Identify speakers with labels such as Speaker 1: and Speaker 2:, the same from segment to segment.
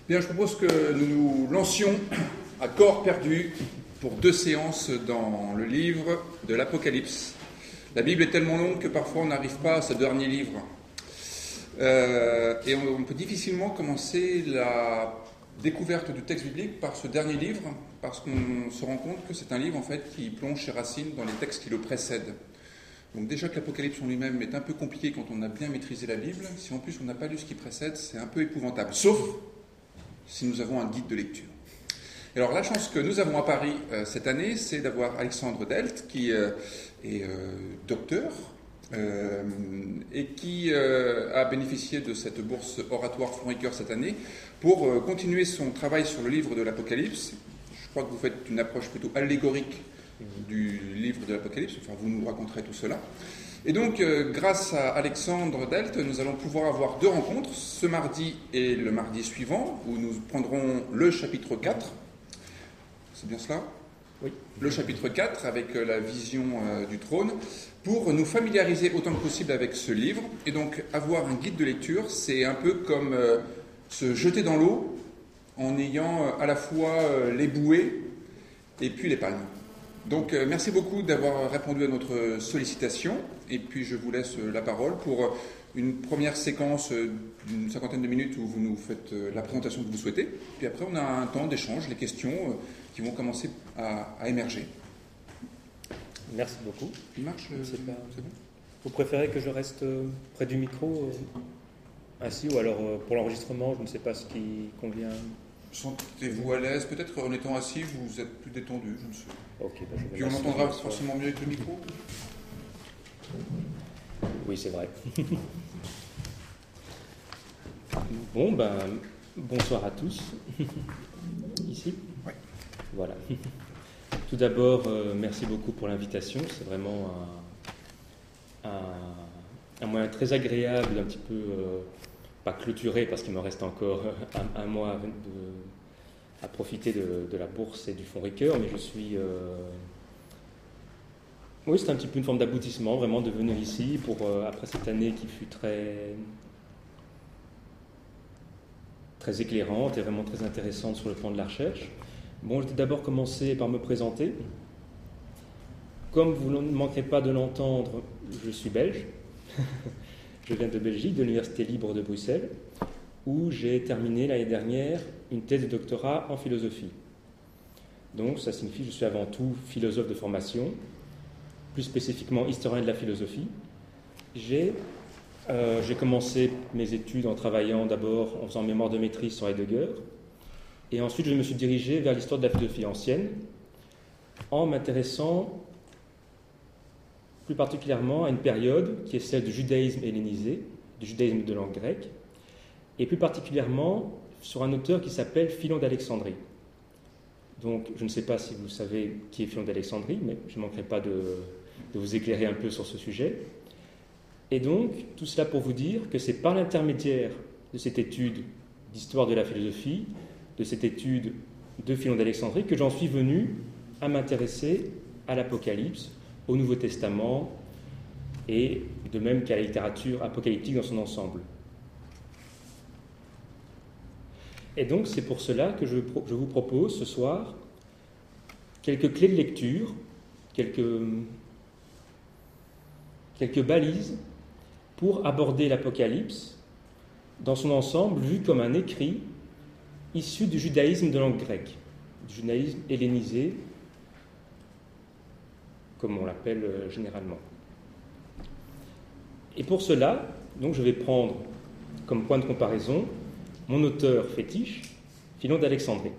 Speaker 1: Bien, je propose que nous nous lancions à corps perdu pour 2 séances dans le livre de l'Apocalypse. La Bible est tellement longue que parfois on n'arrive pas à ce dernier livre. Et on peut difficilement commencer la découverte du texte biblique par ce dernier livre, parce qu'on se rend compte que c'est un livre en fait qui plonge ses racines dans les textes qui le précèdent. Donc déjà que l'Apocalypse en lui-même est un peu compliqué quand on a bien maîtrisé la Bible, si en plus on n'a pas lu ce qui précède, c'est un peu épouvantable, sauf si nous avons un guide de lecture. Et alors la chance que nous avons à Paris cette année, c'est d'avoir Alexandre Delt, qui est docteur, et qui a bénéficié de cette bourse oratoire Fonds cette année pour continuer son travail sur le livre de l'Apocalypse. Je crois que vous faites une approche plutôt allégorique du livre de l'Apocalypse, enfin vous nous raconterez tout cela. Et donc, grâce à Alexandre Delt, nous allons pouvoir avoir 2 rencontres, ce mardi et le mardi suivant, où nous prendrons le chapitre 4. C'est bien cela ?
Speaker 2: Oui.
Speaker 1: Le chapitre 4, avec la vision du trône, pour nous familiariser autant que possible avec ce livre. Et donc, avoir un guide de lecture, c'est un peu comme se jeter dans l'eau en ayant à la fois les bouées et puis les palmes. Donc, merci beaucoup d'avoir répondu à notre sollicitation. Et puis, je vous laisse la parole pour une première séquence d'une 50aine de minutes où vous nous faites la présentation que vous souhaitez. Puis après, on a un temps d'échange, les questions qui vont commencer à émerger.
Speaker 2: Merci beaucoup.
Speaker 1: Il marche
Speaker 2: C'est bon.
Speaker 1: Vous
Speaker 2: préférez que je reste près du micro assis ou alors pour l'enregistrement, je ne sais pas ce qui convient.
Speaker 1: Sentez-vous à l'aise, peut-être en étant assis, vous êtes plus détendu, je ne sais.
Speaker 2: Ok, je vais
Speaker 1: puis on entendra forcément mieux avec le micro.
Speaker 2: Oui, c'est vrai. Bonsoir à tous. Ici.
Speaker 1: Oui.
Speaker 2: Voilà. Tout d'abord, merci beaucoup pour l'invitation. C'est vraiment un moyen très agréable, un petit peu, pas clôturé, parce qu'il me reste encore un mois à profiter de la bourse et du fonds Ricoeur, mais je suis... Oui, c'est un petit peu une forme d'aboutissement, vraiment, de venir ici, après cette année qui fut très éclairante et vraiment très intéressante sur le plan de la recherche. Bon, je vais d'abord commencer par me présenter. Comme vous ne manquerez pas de l'entendre, je suis belge. Je viens de Belgique, de l'Université libre de Bruxelles, où j'ai terminé l'année dernière une thèse de doctorat en philosophie. Donc, ça signifie que je suis avant tout philosophe de formation, plus spécifiquement historien de la philosophie. J'ai commencé mes études en travaillant d'abord en faisant mémoire de maîtrise sur Heidegger, et ensuite je me suis dirigé vers l'histoire de la philosophie ancienne en m'intéressant plus particulièrement à une période qui est celle du judaïsme hellénisé, du judaïsme de langue grecque, et plus particulièrement sur un auteur qui s'appelle Philon d'Alexandrie. Donc je ne sais pas si vous savez qui est Philon d'Alexandrie, mais je ne manquerai pas de vous éclairer un peu sur ce sujet. Et donc, tout cela pour vous dire que c'est par l'intermédiaire de cette étude d'histoire de la philosophie, de cette étude de Philon d'Alexandrie, que j'en suis venu à m'intéresser à l'Apocalypse, au Nouveau Testament, et de même qu'à la littérature apocalyptique dans son ensemble. Et donc, c'est pour cela que je vous propose ce soir quelques clés de lecture, quelques balises pour aborder l'Apocalypse dans son ensemble, vu comme un écrit issu du judaïsme de langue grecque, du judaïsme hellénisé, comme on l'appelle généralement. Et pour cela, donc, je vais prendre comme point de comparaison mon auteur fétiche, Philon d'Alexandrie.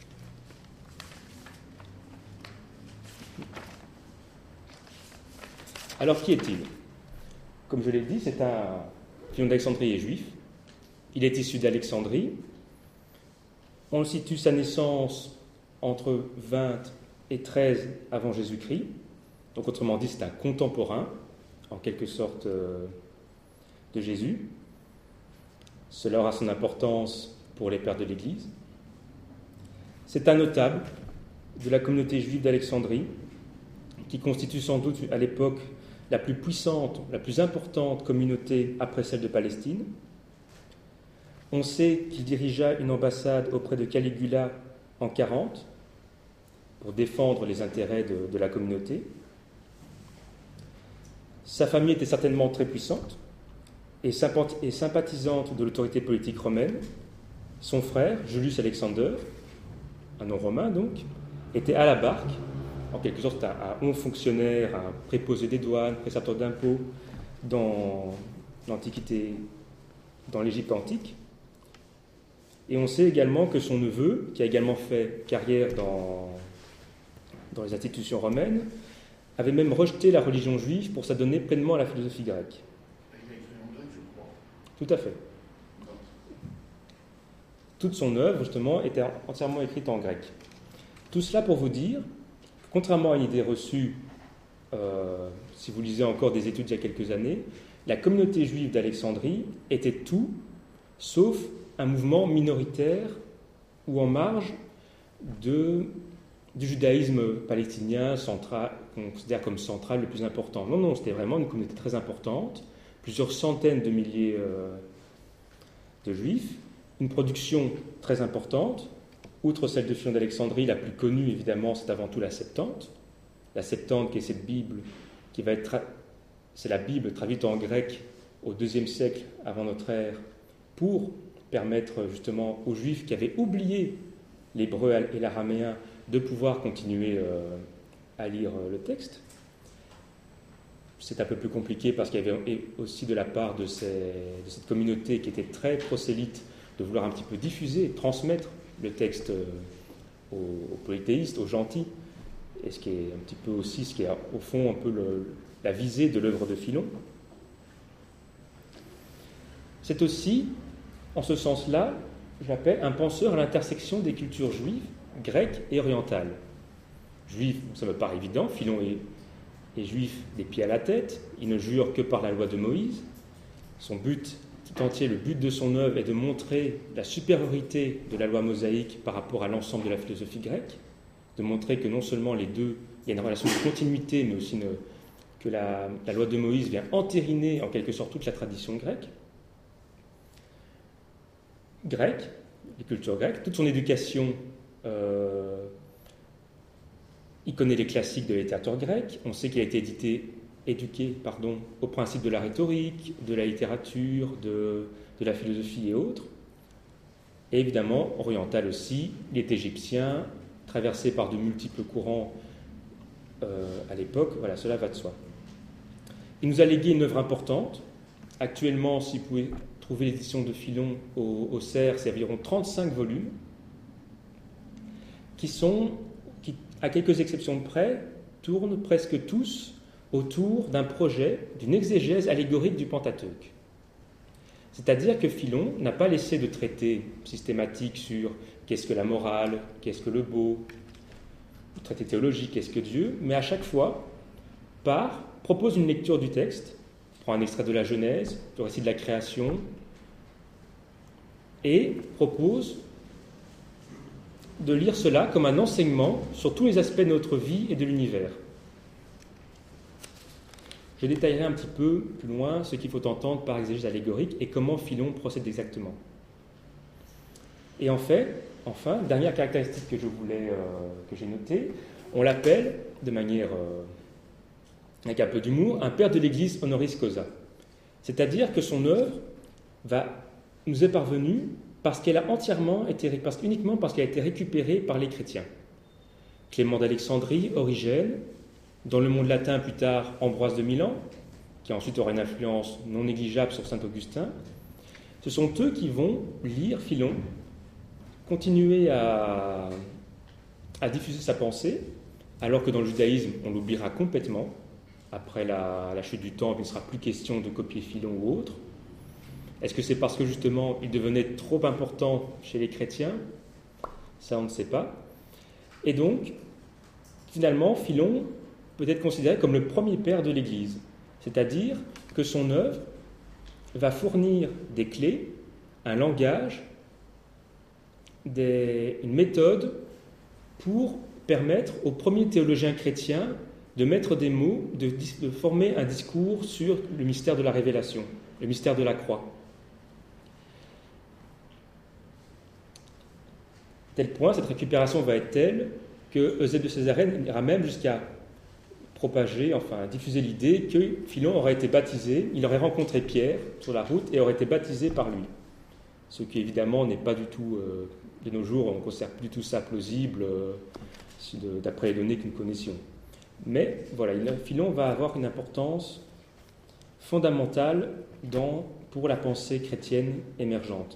Speaker 2: Alors, qui est-il ? Comme je l'ai dit, Philon d'Alexandrie est juif. Il est issu d'Alexandrie. On situe sa naissance entre 20 et 13 avant Jésus-Christ. Donc, autrement dit, c'est un contemporain, en quelque sorte, de Jésus. Cela aura son importance pour les pères de l'Église. C'est un notable de la communauté juive d'Alexandrie, qui constitue sans doute à l'époque la plus puissante, la plus importante communauté après celle de Palestine. On sait qu'il dirigea une ambassade auprès de Caligula en 40 pour défendre les intérêts de la communauté. Sa famille était certainement très puissante et sympathisante de l'autorité politique romaine. Son frère, Julius Alexander, un nom romain donc, était à la barque, en quelque sorte un haut fonctionnaire, un préposé des douanes, précepteur d'impôts dans l'Antiquité, dans l'Égypte antique. Et on sait également que son neveu, qui a également fait carrière dans les institutions romaines, avait même rejeté la religion juive pour s'adonner pleinement à la philosophie grecque.
Speaker 3: Il a écrit en grec, je crois.
Speaker 2: Tout à fait. Toute son œuvre, justement, était entièrement écrite en grec. Tout cela pour vous dire, contrairement à une idée reçue, si vous lisez encore des études il y a quelques années, la communauté juive d'Alexandrie était tout, sauf un mouvement minoritaire ou en marge du judaïsme palestinien central, qu'on considère comme central, le plus important. Non, c'était vraiment une communauté très importante, plusieurs centaines de milliers de juifs, une production très importante. Outre celle de Philon d'Alexandrie, la plus connue évidemment, c'est avant tout la Septante. La Septante, qui est cette Bible, qui va être c'est la Bible traduite en grec au IIe siècle avant notre ère, pour permettre justement aux Juifs qui avaient oublié l'hébreu et l'araméen de pouvoir continuer à lire le texte. C'est un peu plus compliqué parce qu'il y avait aussi de la part de cette communauté qui était très prosélyte de vouloir un petit peu diffuser, transmettre le texte aux polythéistes, aux gentils, et ce qui est un petit peu aussi, ce qui est au fond un peu la visée de l'œuvre de Philon. C'est aussi, en ce sens-là, j'appelle un penseur à l'intersection des cultures juives, grecques et orientales. Juif, ça me paraît évident, Philon est juif des pieds à la tête, il ne jure que par la loi de Moïse. Son but tout entier, le but de son œuvre est de montrer la supériorité de la loi mosaïque par rapport à l'ensemble de la philosophie grecque, de montrer que non seulement les deux, il y a une relation de continuité, mais aussi que la loi de Moïse vient entériner en quelque sorte toute la tradition grecque. Les cultures grecques, toute son éducation, il connaît les classiques de la littérature grecque, on sait qu'il a été éduqué au principe de la rhétorique, de la littérature, de la philosophie et autres. Et évidemment, oriental aussi, il est égyptien, traversé par de multiples courants à l'époque, voilà, cela va de soi. Il nous a légué une œuvre importante. Actuellement, si vous pouvez trouver l'édition de Philon au CERF, c'est environ 35 volumes, qui, à quelques exceptions près, tournent presque tous autour d'un projet, d'une exégèse allégorique du Pentateuque. C'est-à-dire que Philon n'a pas laissé de traité systématique sur qu'est-ce que la morale, qu'est-ce que le beau, le traité théologique, qu'est-ce que Dieu, mais à chaque fois, propose une lecture du texte, prend un extrait de la Genèse, le récit de la création, et propose de lire cela comme un enseignement sur tous les aspects de notre vie et de l'univers. Je détaillerai un petit peu plus loin ce qu'il faut entendre par exégèse allégorique et comment Philon procède exactement. Et enfin, dernière caractéristique que j'ai notée, on l'appelle, de manière avec un peu d'humour, un père de l'Église honoris causa. C'est-à-dire que son œuvre nous est parvenue uniquement parce qu'elle a été récupérée par les chrétiens. Clément d'Alexandrie, Origène, dans le monde latin plus tard Ambroise de Milan, qui ensuite aura une influence non négligeable sur saint Augustin, ce sont eux qui vont lire Philon, continuer à diffuser sa pensée, alors que dans le judaïsme, on l'oubliera complètement. Après la chute du temple, il ne sera plus question de copier Philon ou autre. Est-ce que c'est parce que justement il devenait trop important chez les chrétiens ? Ça, on ne sait pas. Et donc, finalement, Philon peut être considéré comme le premier père de l'Église. C'est-à-dire que son œuvre va fournir des clés, un langage, une méthode pour permettre aux premiers théologiens chrétiens de mettre des mots, de former un discours sur le mystère de la révélation, le mystère de la croix. tel point, cette récupération va être telle que Eusèbe de Césarène ira même jusqu'à propager, enfin diffuser l'idée que Philon aurait été baptisé, il aurait rencontré Pierre sur la route et aurait été baptisé par lui. Ce qui évidemment n'est pas du tout, de nos jours, on ne considère plus du tout ça plausible d'après les données que nous connaissions. Mais voilà, Philon va avoir une importance fondamentale pour la pensée chrétienne émergente.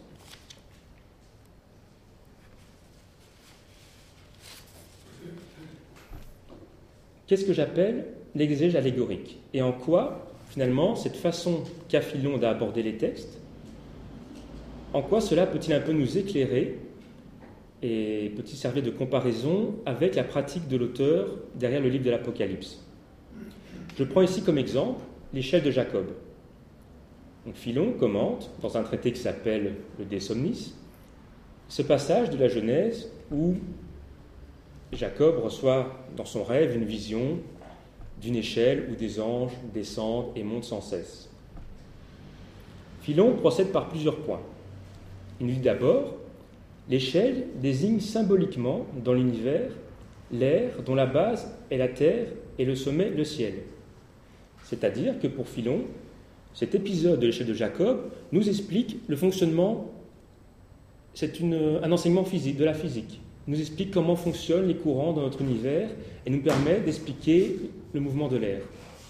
Speaker 2: Qu'est-ce que j'appelle l'exégèse allégorique? Et en quoi, finalement, cette façon qu'a Philon d'aborder les textes, en quoi cela peut-il un peu nous éclairer et peut-il servir de comparaison avec la pratique de l'auteur derrière le livre de l'Apocalypse? Je prends ici comme exemple l'échelle de Jacob. Donc Philon commente, dans un traité qui s'appelle le De Somnis, ce passage de la Genèse où Jacob reçoit dans son rêve une vision d'une échelle où des anges descendent et montent sans cesse. Philon procède par plusieurs points. Il nous dit d'abord, l'échelle désigne symboliquement dans l'univers l'air dont la base est la terre et le sommet le ciel. C'est-à-dire que pour Philon, cet épisode de l'échelle de Jacob nous explique le fonctionnement, c'est un enseignement physique, de la physique. Il nous explique comment fonctionnent les courants dans notre univers et nous permet d'expliquer le mouvement de l'air.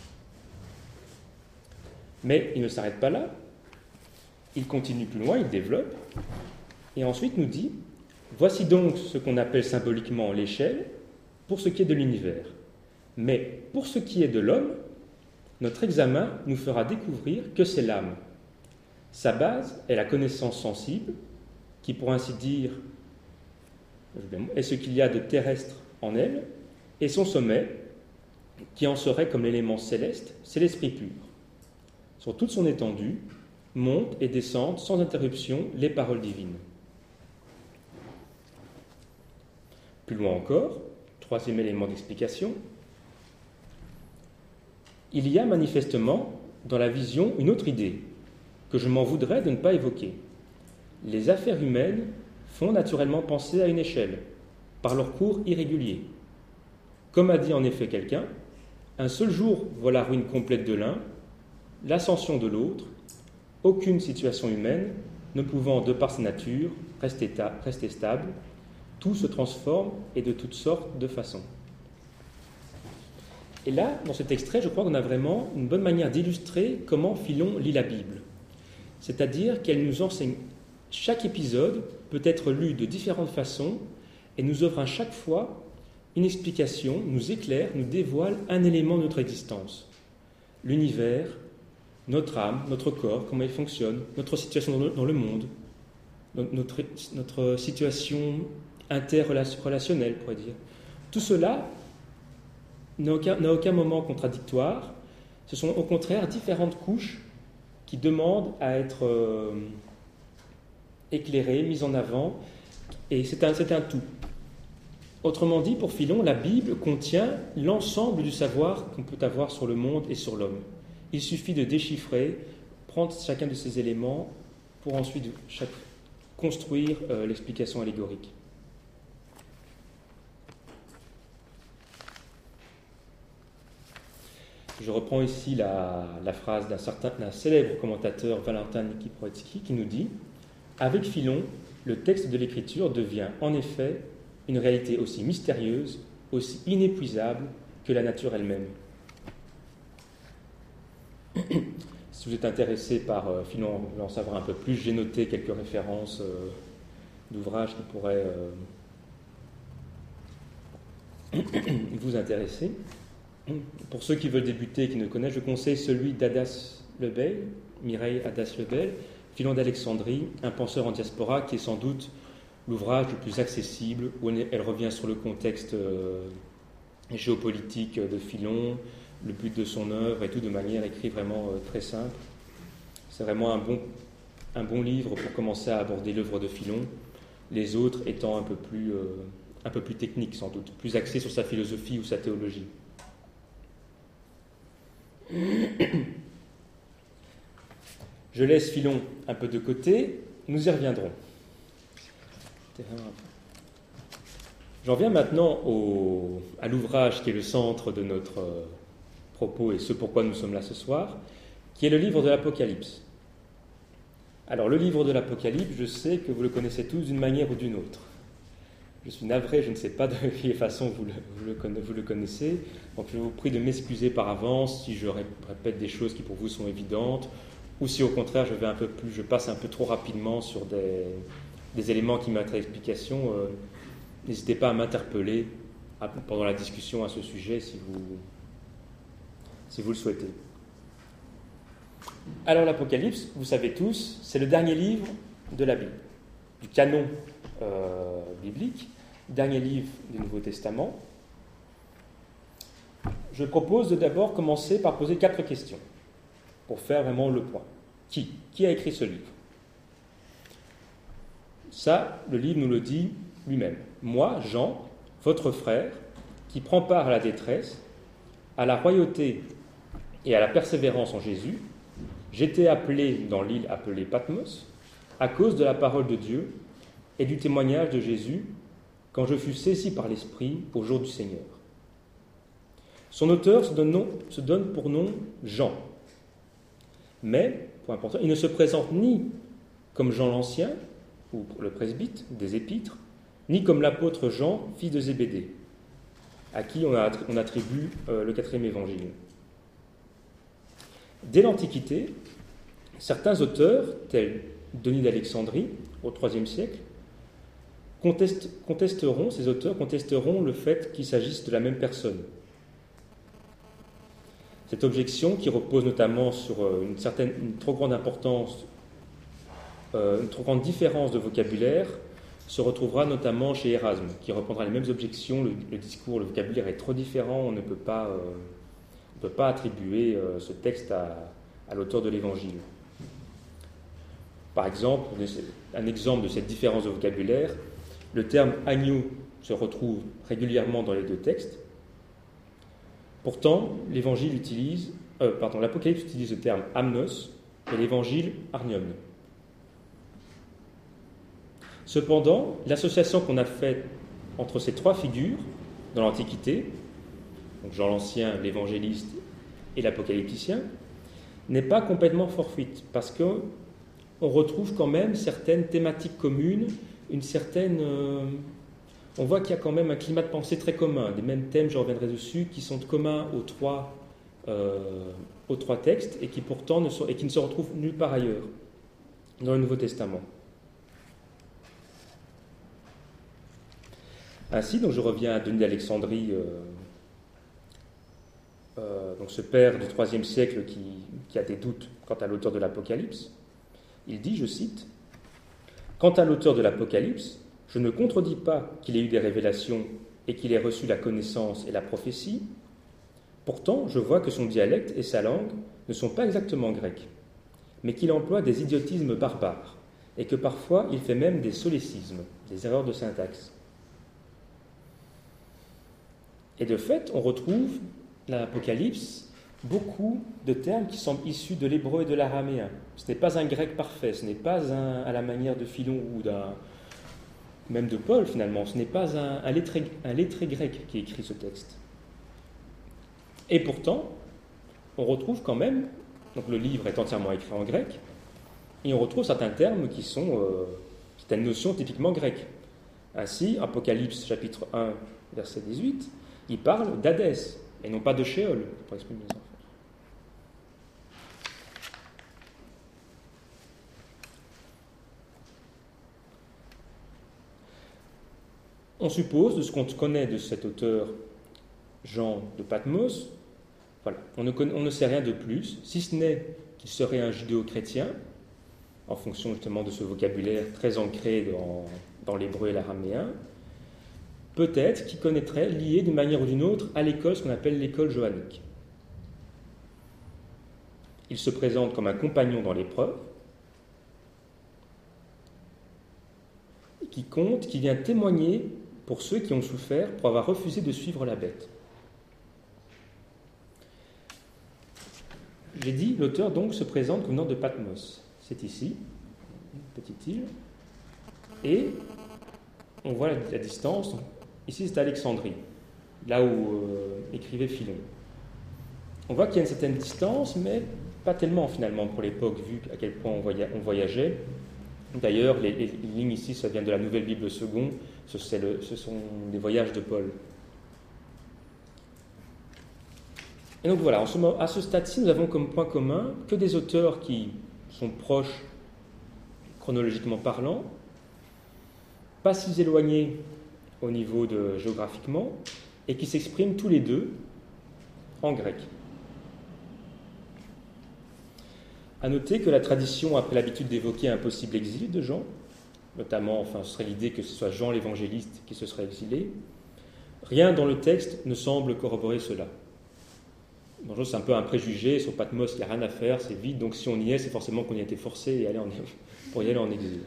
Speaker 2: Mais il ne s'arrête pas là. Il continue plus loin, il développe, et ensuite nous dit « Voici donc ce qu'on appelle symboliquement l'échelle pour ce qui est de l'univers. Mais pour ce qui est de l'homme, notre examen nous fera découvrir que c'est l'âme. Sa base est la connaissance sensible, qui pour ainsi dire est ce qu'il y a de terrestre en elle, et son sommet, qui en serait comme l'élément céleste, c'est l'esprit pur. Sur toute son étendue, montent et descendent sans interruption les paroles divines. » Plus loin encore, troisième élément d'explication, il y a manifestement dans la vision une autre idée, que je m'en voudrais de ne pas évoquer. Les affaires humaines font naturellement penser à une échelle, par leur cours irrégulier. Comme a dit en effet quelqu'un, un seul jour voit la ruine complète de l'un, l'ascension de l'autre, aucune situation humaine ne pouvant, de par sa nature, rester stable, tout se transforme et de toutes sortes de façons. Et là, dans cet extrait, je crois qu'on a vraiment une bonne manière d'illustrer comment Philon lit la Bible. C'est-à-dire qu'elle nous enseigne, chaque épisode peut être lu de différentes façons et nous offre à chaque fois une explication, nous éclaire, nous dévoile un élément de notre existence. L'univers, notre âme, notre corps, comment il fonctionne, notre situation dans le monde, notre situation interrelationnelle, on pourrait dire. Tout cela n'a aucun moment contradictoire. Ce sont au contraire différentes couches qui demandent à être éclairées, mises en avant, et c'est un tout. Autrement dit, pour Philon, la Bible contient l'ensemble du savoir qu'on peut avoir sur le monde et sur l'homme. Il suffit de déchiffrer, prendre chacun de ces éléments pour ensuite construire l'explication allégorique. Je reprends ici la phrase d'un célèbre commentateur, Valentin Nikipretsky, qui nous dit « Avec Philon, le texte de l'Écriture devient en effet une réalité aussi mystérieuse, aussi inépuisable que la nature elle-même. » Si vous êtes intéressé par Philon, vous voulez en savoir un peu plus, j'ai noté quelques références d'ouvrages qui pourraient vous intéresser. Pour ceux qui veulent débuter et qui ne connaissent, je conseille celui d'Adas Lebel, Mireille Adas Lebel, Philon d'Alexandrie, un penseur en diaspora, qui est sans doute l'ouvrage le plus accessible, où elle revient sur le contexte géopolitique de Philon, le but de son œuvre et tout de manière écrite vraiment très simple. C'est vraiment un bon livre pour commencer à aborder l'œuvre de Philon, les autres étant un peu plus techniques sans doute, plus axés sur sa philosophie ou sa théologie. Je laisse Philon un peu de côté, nous y reviendrons. J'en viens maintenant à l'ouvrage qui est le centre de notre propos et ce pourquoi nous sommes là ce soir, qui est le livre de l'Apocalypse. Alors, le livre de l'Apocalypse, je sais que vous le connaissez tous d'une manière ou d'une autre. Je suis navré, je ne sais pas de quelle façon vous le connaissez, donc je vous prie de m'excuser par avance si je répète des choses qui pour vous sont évidentes, ou si au contraire je passe un peu trop rapidement sur des éléments qui méritent explication. N'hésitez pas à m'interpeller pendant la discussion à ce sujet si vous le souhaitez. Alors l'Apocalypse, vous savez tous, c'est le dernier livre de la Bible, du canon biblique, dernier livre du Nouveau Testament. Je propose de d'abord commencer par poser 4 questions, pour faire vraiment le point. Qui a écrit ce livre? Ça, le livre nous le dit lui-même. Moi, Jean, votre frère, qui prend part à la détresse, à la royauté et à la persévérance en Jésus, j'étais appelé dans l'île appelée Patmos, à cause de la parole de Dieu et du témoignage de Jésus, quand je fus saisi par l'Esprit au jour du Seigneur. Son auteur se donne pour nom Jean. Mais, point important, il ne se présente ni comme Jean l'Ancien, ou le presbyte des Épîtres, ni comme l'apôtre Jean, fils de Zébédée, à qui on attribue le 4e évangile. Dès l'Antiquité, certains auteurs, tels Denis d'Alexandrie, au IIIe siècle, ces auteurs contesteront le fait qu'il s'agisse de la même personne. Cette objection, qui repose notamment sur une trop grande importance, une trop grande différence de vocabulaire, se retrouvera notamment chez Érasme, qui reprendra les mêmes objections. Le discours, le vocabulaire est trop différent, on ne peut pas attribuer ce texte à l'auteur de l'Évangile. Par exemple, un exemple de cette différence de vocabulaire, le terme « agneau » se retrouve régulièrement dans les 2 textes. Pourtant, l'Apocalypse utilise le terme « amnos » et l'Évangile « arnion ». Cependant, l'association qu'on a faite entre ces 3 figures dans l'Antiquité, donc Jean l'Ancien, l'évangéliste et l'apocalypticien, n'est pas complètement fortuite, parce qu'on retrouve quand même certaines thématiques communes, on voit qu'il y a quand même un climat de pensée très commun, des mêmes thèmes, je reviendrai dessus, qui sont communs aux trois textes et qui pourtant ne se retrouvent nulle part ailleurs dans le Nouveau Testament. Ainsi, donc je reviens à Denis d'Alexandrie, donc ce père du IIIe siècle qui a des doutes quant à l'auteur de l'Apocalypse. Il dit, je cite, « Quant à l'auteur de l'Apocalypse, je ne contredis pas qu'il ait eu des révélations et qu'il ait reçu la connaissance et la prophétie. Pourtant, je vois que son dialecte et sa langue ne sont pas exactement grecs, mais qu'il emploie des idiotismes barbares et que parfois il fait même des solécismes, des erreurs de syntaxe. Et de fait, on retrouve dans l'Apocalypse beaucoup de termes qui semblent issus de l'hébreu et de l'araméen. Ce n'est pas un grec parfait, ce n'est pas à la manière de Philon ou même de Paul finalement, ce n'est pas un lettré grec qui écrit ce texte. Et pourtant, on retrouve quand même, donc le livre est entièrement écrit en grec, et on retrouve certains termes qui sont certaines notions typiquement grecques. Ainsi, Apocalypse chapitre 1, verset 18, il parle d'Hadès, et non pas de Sheol, pour exprimer les enfants. On suppose, de ce qu'on connaît de cet auteur Jean de Patmos, voilà, on ne sait rien de plus, si ce n'est qu'il serait un judéo-chrétien, en fonction justement de ce vocabulaire très ancré dans l'hébreu et l'araméen, peut-être qu'il connaîtrait, lié d'une manière ou d'une autre, à l'école, ce qu'on appelle l'école johannique. Il se présente comme un compagnon dans l'épreuve, qui vient témoigner pour ceux qui ont souffert pour avoir refusé de suivre la bête. J'ai dit, l'auteur donc se présente comme nom de Patmos. C'est ici, une petite île, et on voit la distance, Ici, c'est Alexandrie, là où écrivait Philon. On voit qu'il y a une certaine distance, mais pas tellement finalement pour l'époque, vu à quel point on voyageait. D'ailleurs, les lignes ici, ça vient de la Nouvelle Bible Second, ce sont des voyages de Paul. Et donc voilà, à ce stade-ci, nous avons comme point commun que des auteurs qui sont proches, chronologiquement parlant, pas si éloignés au niveau géographiquement, et qui s'expriment tous les deux en grec. À noter que la tradition a pris l'habitude d'évoquer un possible exil de Jean, notamment, ce serait l'idée que ce soit Jean l'évangéliste qui se serait exilé. Rien dans le texte ne semble corroborer cela. Bonjour, c'est un peu un préjugé, sur Patmos, il n'y a rien à faire, c'est vide, donc si on y est, c'est forcément qu'on y a été forcé pour y aller en exil.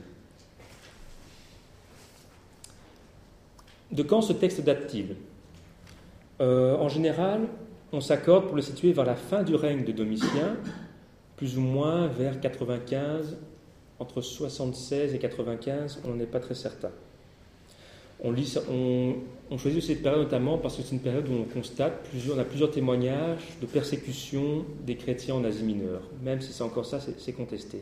Speaker 2: De quand ce texte date-t-il ? En général, on s'accorde pour le situer vers la fin du règne de Domitien, plus ou moins vers 95, entre 76 et 95, on n'est pas très certain. On choisit cette période notamment parce que c'est une période où on constate on a plusieurs témoignages de persécution des chrétiens en Asie mineure, même si c'est encore ça, c'est contesté.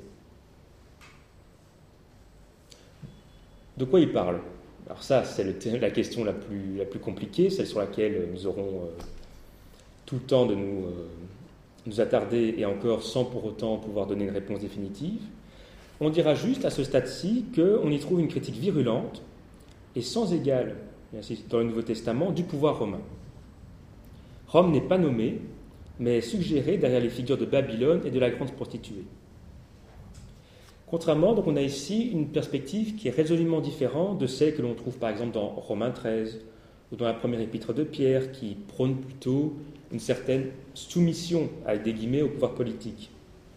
Speaker 2: De quoi il parle ? Alors ça, c'est la question la plus compliquée, celle sur laquelle nous aurons tout le temps de nous attarder, et encore sans pour autant pouvoir donner une réponse définitive. On dira juste à ce stade-ci qu'on y trouve une critique virulente et sans égale, dans le Nouveau Testament, du pouvoir romain. Rome n'est pas nommée, mais est suggérée derrière les figures de Babylone et de la grande prostituée. Contrairement, donc, on a ici une perspective qui est résolument différente de celle que l'on trouve par exemple dans Romains 13 ou dans la première épître de Pierre, qui prône plutôt une certaine soumission, avec des guillemets, au pouvoir politique.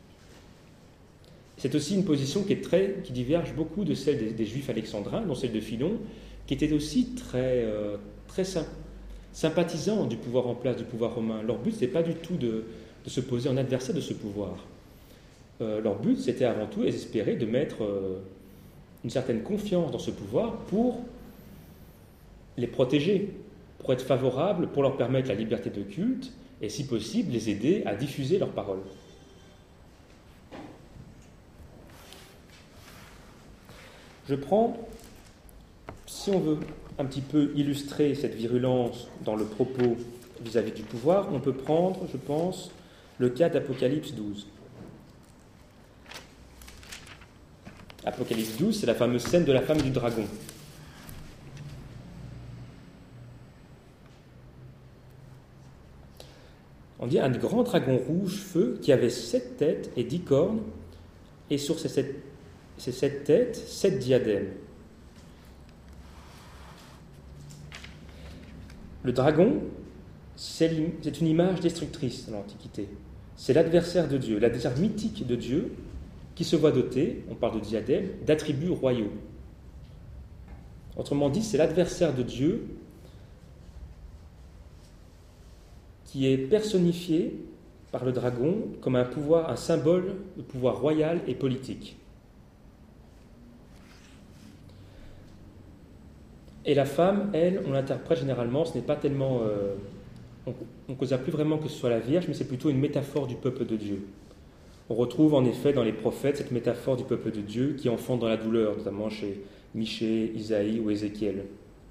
Speaker 2: C'est aussi une position qui diverge beaucoup de celle des Juifs alexandrins, dont celle de Philon, qui était aussi très sympathisant du pouvoir en place, du pouvoir romain. Leur but, ce n'était pas du tout de se poser en adversaire de ce pouvoir. Leur but, c'était avant tout espérer de mettre une certaine confiance dans ce pouvoir pour les protéger, pour être favorables, pour leur permettre la liberté de culte et, si possible, les aider à diffuser leurs paroles. Je prends, si on veut un petit peu illustrer cette virulence dans le propos vis-à-vis du pouvoir, on peut prendre, je pense, le cas d'Apocalypse 12. Apocalypse 12, c'est la fameuse scène de la femme et du dragon. On dit un grand dragon rouge feu qui avait 7 têtes et 10 cornes, et sur ces 7 têtes, 7 diadèmes. Le dragon, c'est une image destructrice dans l'Antiquité. C'est l'adversaire de Dieu, l'adversaire mythique de Dieu, qui se voit doté, on parle de diadème, d'attributs royaux. Autrement dit, c'est l'adversaire de Dieu qui est personnifié par le dragon comme un pouvoir, un symbole de pouvoir royal et politique. Et la femme, elle, on l'interprète généralement, ce n'est pas tellement... on ne considère plus vraiment que ce soit la Vierge, mais c'est plutôt une métaphore du peuple de Dieu. On retrouve en effet dans les prophètes cette métaphore du peuple de Dieu qui enfante dans la douleur, notamment chez Michée, Isaïe ou Ézéchiel.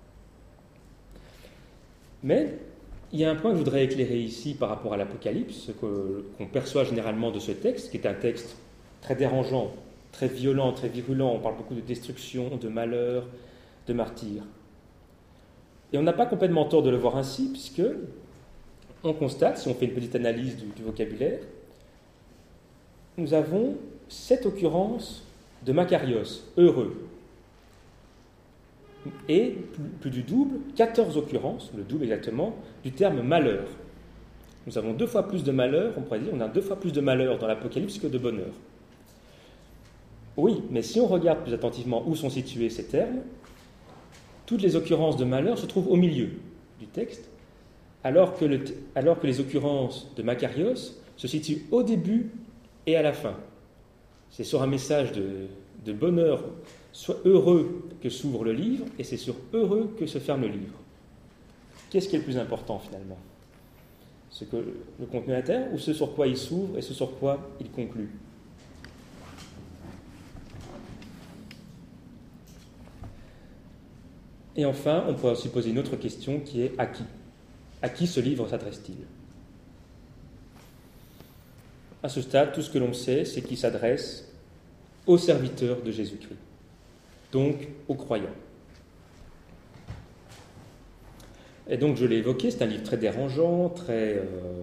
Speaker 2: Mais il y a un point que je voudrais éclairer ici par rapport à l'Apocalypse, qu'on perçoit généralement de ce texte, qui est un texte très dérangeant, très violent, très virulent. On parle beaucoup de destruction, de malheur, de martyrs. Et on n'a pas complètement tort de le voir ainsi, puisque on constate, si on fait une petite analyse du vocabulaire, nous avons 7 occurrences de Makarios, heureux, et plus du double, 14 occurrences, le double exactement, du terme malheur. Nous avons 2 fois plus de malheur, on pourrait dire, on a 2 fois plus de malheur dans l'Apocalypse que de bonheur. Oui, mais si on regarde plus attentivement où sont situés ces termes, toutes les occurrences de malheur se trouvent au milieu du texte, alors que les occurrences de Makarios se situent au début et à la fin. C'est sur un message de bonheur, soit heureux, que s'ouvre le livre, et c'est sur heureux que se ferme le livre. Qu'est-ce qui est le plus important finalement? Ce que le contenu interne ou ce sur quoi il s'ouvre et ce sur quoi il conclut? Et enfin, on pourrait aussi poser une autre question qui est à qui? À qui ce livre s'adresse-t-il? À ce stade, tout ce que l'on sait, c'est qu'il s'adresse aux serviteurs de Jésus-Christ, donc aux croyants. Et donc, je l'ai évoqué, c'est un livre très dérangeant, très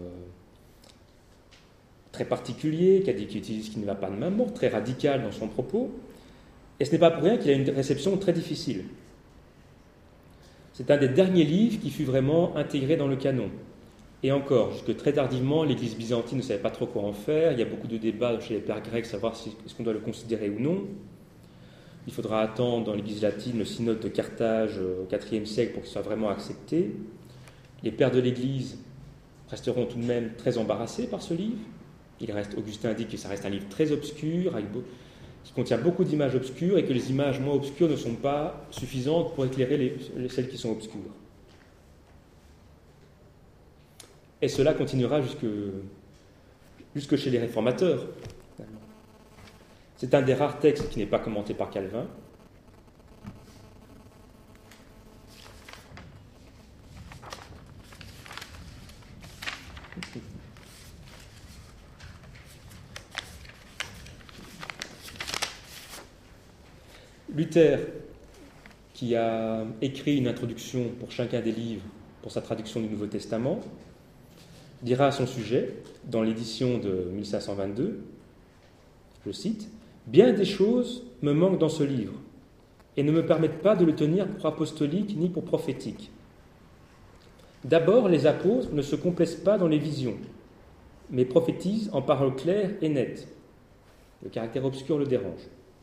Speaker 2: particulier, qui utilise ce qui ne va pas de même mot, très radical dans son propos. Et ce n'est pas pour rien qu'il a une réception très difficile. C'est un des derniers livres qui fut vraiment intégré dans le canon. Et encore, jusque très tardivement, l'Église byzantine ne savait pas trop quoi en faire. Il y a beaucoup de débats chez les pères grecs, savoir si est-ce qu'on doit le considérer ou non. Il faudra attendre dans l'Église latine le synode de Carthage au IVe siècle pour qu'il soit vraiment accepté. Les pères de l'Église resteront tout de même très embarrassés par ce livre. Augustin dit que ça reste un livre très obscur, qui contient beaucoup d'images obscures et que les images moins obscures ne sont pas suffisantes pour éclairer celles qui sont obscures. Et cela continuera jusque chez les réformateurs. C'est un des rares textes qui n'est pas commenté par Calvin. Luther, qui a écrit une introduction pour chacun des livres, pour sa traduction du Nouveau Testament, dira à son sujet, dans l'édition de 1522, je cite, « Bien des choses me manquent dans ce livre, et ne me permettent pas de le tenir pour apostolique ni pour prophétique. D'abord, les apôtres ne se complaisent pas dans les visions, mais prophétisent en paroles claires et nettes. Le caractère obscur le dérange.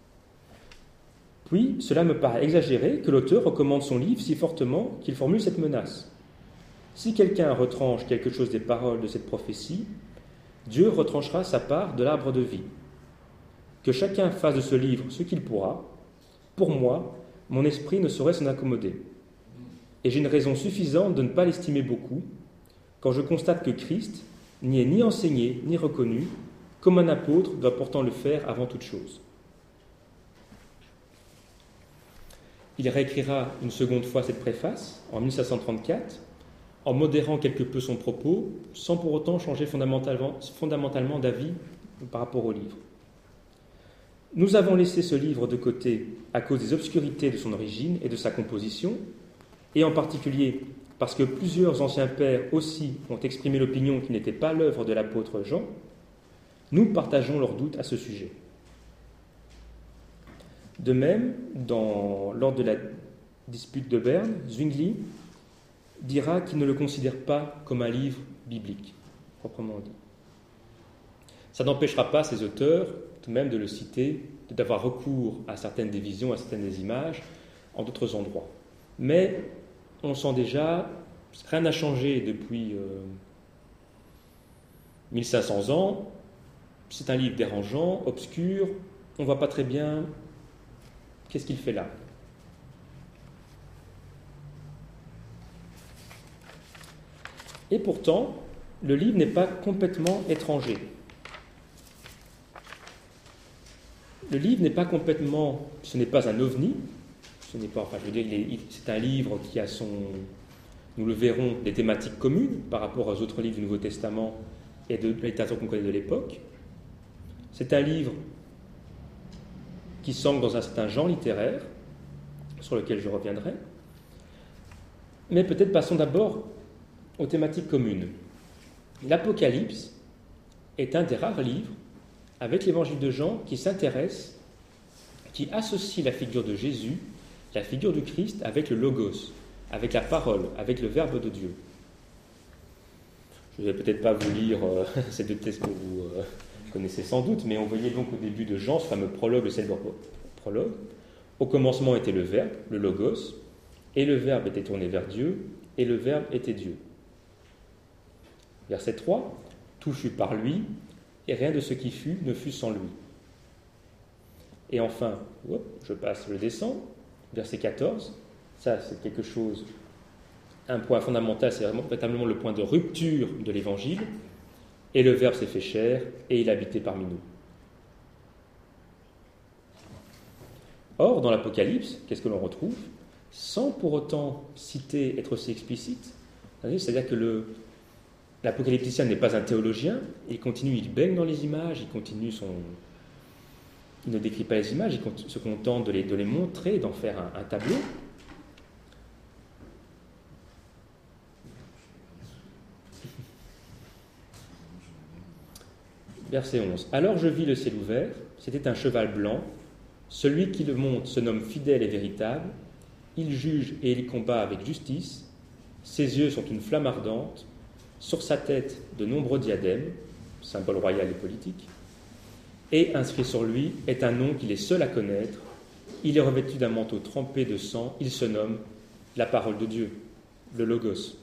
Speaker 2: Puis, cela me paraît exagéré que l'auteur recommande son livre si fortement qu'il formule cette menace. Si quelqu'un retranche quelque chose des paroles de cette prophétie, Dieu retranchera sa part de l'arbre de vie. Que chacun fasse de ce livre ce qu'il pourra. Pour moi, mon esprit ne saurait s'en accommoder. Et j'ai une raison suffisante de ne pas l'estimer beaucoup, quand je constate que Christ n'y est ni enseigné ni reconnu, comme un apôtre doit pourtant le faire avant toute chose. » Il réécrira une seconde fois cette préface, en 1534, en modérant quelque peu son propos, sans pour autant changer fondamentalement d'avis par rapport au livre. Nous avons laissé ce livre de côté à cause des obscurités de son origine et de sa composition, et en particulier parce que plusieurs anciens pères aussi ont exprimé l'opinion qu'il n'était pas l'œuvre de l'apôtre Jean. Nous partageons leurs doutes à ce sujet. De même, lors de la dispute de Berne, Zwingli dira qu'il ne le considère pas comme un livre biblique, proprement dit. Ça n'empêchera pas ces auteurs, tout de même, de le citer, d'avoir recours à certaines des visions, à certaines des images, en d'autres endroits. Mais on sent déjà, rien n'a changé depuis 1500 ans. C'est un livre dérangeant, obscur, on ne voit pas très bien qu'est-ce qu'il fait là. Et pourtant, le livre n'est pas complètement étranger. Le livre n'est pas complètement... Ce n'est pas un ovni. C'est un livre qui a nous le verrons, des thématiques communes par rapport aux autres livres du Nouveau Testament et de la littérature qu'on connaît de l'époque. C'est un livre qui s'ancre dans un certain genre littéraire, sur lequel je reviendrai. Mais peut-être passons d'abord aux thématiques communes. L'Apocalypse est un des rares livres, avec l'Évangile de Jean, qui s'intéresse, qui associe la figure de Jésus, la figure du Christ, avec le Logos, avec la parole, avec le Verbe de Dieu. Je ne vais peut-être pas vous lire ces deux textes que vous connaissez sans doute, mais on voyait donc au début de Jean, ce fameux prologue, le célèbre prologue. Au commencement était le Verbe, le Logos, et le Verbe était tourné vers Dieu, et le Verbe était Dieu. Verset 3, « Tout fut par lui, et rien de ce qui fut ne fut sans lui. » Et enfin, je descends, verset 14, ça c'est quelque chose un point fondamental, c'est véritablement le point de rupture de l'Évangile. Et le Verbe s'est fait chair, et il habitait parmi nous. Or, dans l'Apocalypse, qu'est-ce que l'on retrouve? Sans pour autant citer, être aussi explicite, c'est-à-dire que l'apocalypticien n'est pas un théologien, il continue, il baigne dans les images, il ne décrit pas les images, il se contente de les montrer, d'en faire un tableau. Verset 11. Alors je vis le ciel ouvert, c'était un cheval blanc, celui qui le monte se nomme fidèle et véritable, il juge et il combat avec justice, ses yeux sont une flamme ardente, sur sa tête de nombreux diadèmes, symbole royal et politique, et inscrit sur lui est un nom qu'il est seul à connaître, il est revêtu d'un manteau trempé de sang, il se nomme la parole de Dieu, le Logos.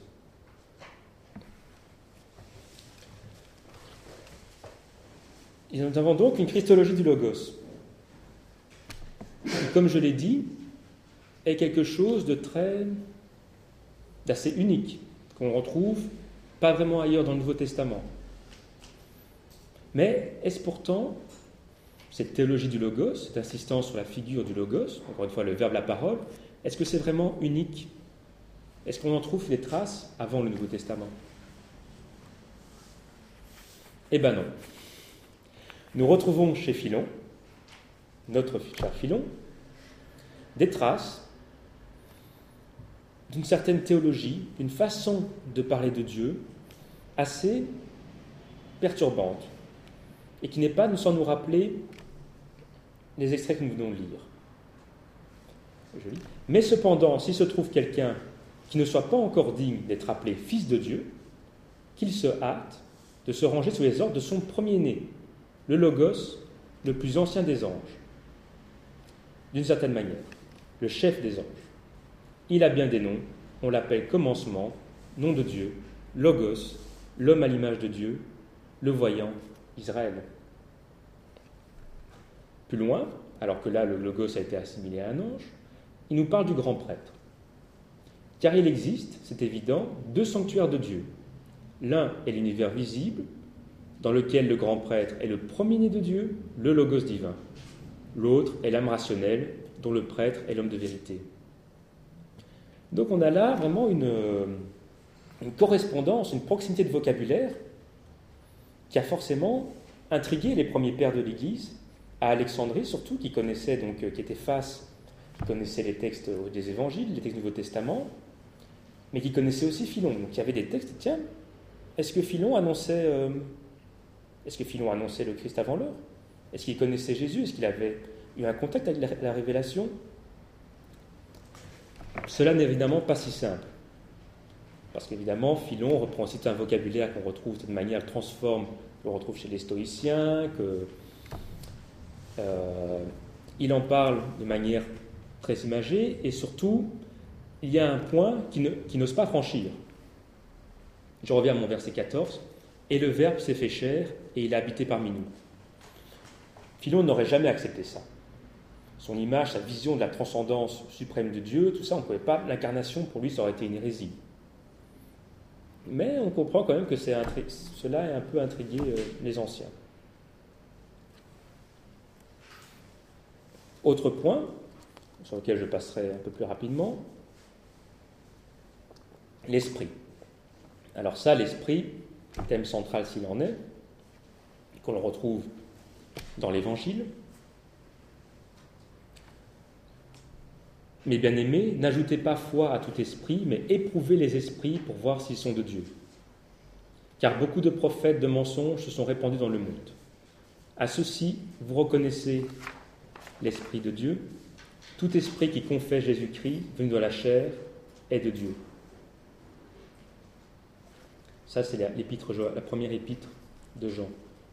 Speaker 2: Et nous avons donc une christologie du Logos, qui, comme je l'ai dit, est quelque chose d'assez unique, qu'on retrouve pas vraiment ailleurs dans le Nouveau Testament. Mais est-ce pourtant, cette théologie du Logos, cette insistance sur la figure du Logos, encore une fois le Verbe, la parole, est-ce que c'est vraiment unique? Est-ce qu'on en trouve des traces avant le Nouveau Testament? Eh bien non. Nous retrouvons chez Philon, notre cher Philon, des traces d'une certaine théologie, d'une façon de parler de Dieu assez perturbante et qui n'est pas sans nous rappeler les extraits que nous venons de lire. Joli. Mais cependant, s'il se trouve quelqu'un qui ne soit pas encore digne d'être appelé fils de Dieu, qu'il se hâte de se ranger sous les ordres de son premier-né, le Logos, le plus ancien des anges, d'une certaine manière, le chef des anges. Il a bien des noms, on l'appelle commencement, nom de Dieu, Logos, l'homme à l'image de Dieu, le voyant, Israël. Plus loin, alors que là le Logos a été assimilé à un ange, il nous parle du grand prêtre. Car il existe, c'est évident, deux sanctuaires de Dieu. L'un est l'univers visible, dans lequel le grand prêtre est le premier-né de Dieu, le Logos divin. L'autre est l'âme rationnelle, dont le prêtre est l'homme de vérité. Donc on a là vraiment une correspondance, une proximité de vocabulaire qui a forcément intrigué les premiers pères de l'Église, à Alexandrie surtout, qui connaissaient donc, qui connaissaient les textes des évangiles, les textes du Nouveau Testament, mais qui connaissaient aussi Philon. Donc il y avait des textes, tiens, est-ce que Philon annonçait le Christ avant l'heure? Est-ce qu'il connaissait Jésus? Est-ce qu'il avait eu un contact avec la révélation? Cela n'est évidemment pas si simple. Parce qu'évidemment, Philon reprend aussi un vocabulaire qu'on retrouve de manière transforme, qu'on retrouve chez les stoïciens, il en parle de manière très imagée, et surtout, il y a un point qui n'ose pas franchir. Je reviens à mon verset 14. « Et le Verbe s'est fait chair, et il a habité parmi nous. » Philon n'aurait jamais accepté ça. Son image, sa vision de la transcendance suprême de Dieu, tout ça, on ne pouvait pas. L'incarnation, pour lui, ça aurait été une hérésie. Mais on comprend quand même que cela a un peu intrigué les anciens. Autre point, sur lequel je passerai un peu plus rapidement, l'esprit. Alors ça, l'esprit, thème central s'il en est, qu'on le retrouve dans l'Évangile. Mes bien-aimés, n'ajoutez pas foi à tout esprit, mais éprouvez les esprits pour voir s'ils sont de Dieu. Car beaucoup de prophètes de mensonges se sont répandus dans le monde. À ceux-ci, vous reconnaissez l'Esprit de Dieu. Tout esprit qui confesse Jésus-Christ, venu de la chair, est de Dieu. Ça, c'est la première épître de Jean.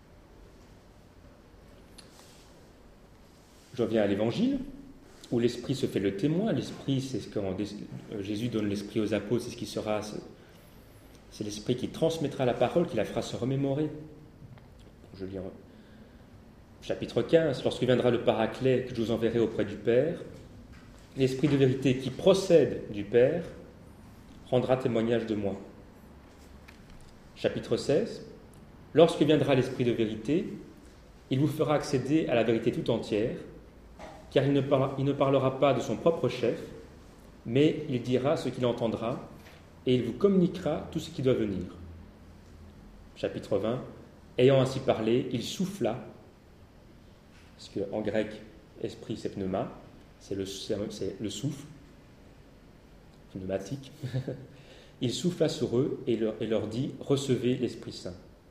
Speaker 2: Je reviens à l'Évangile, où l'Esprit se fait le témoin. L'Esprit, c'est ce que Jésus donne l'Esprit aux apôtres, c'est ce qui sera... C'est l'Esprit qui transmettra la parole, qui la fera se remémorer. Je lis chapitre 15. « Lorsque viendra le Paraclet que je vous enverrai auprès du Père, l'Esprit de vérité qui procède du Père, rendra témoignage de moi. Chapitre 16. Lorsque viendra l'Esprit de vérité, il vous fera accéder à la vérité tout entière, car il ne parlera pas de son propre chef, mais il dira ce qu'il entendra, et il vous communiquera tout ce qui doit venir. Chapitre 20. Ayant ainsi parlé, il souffla, parce qu'en grec, esprit c'est pneuma, c'est le souffle, pneumatique. Il souffla sur eux et leur dit « Recevez l'Esprit Saint ».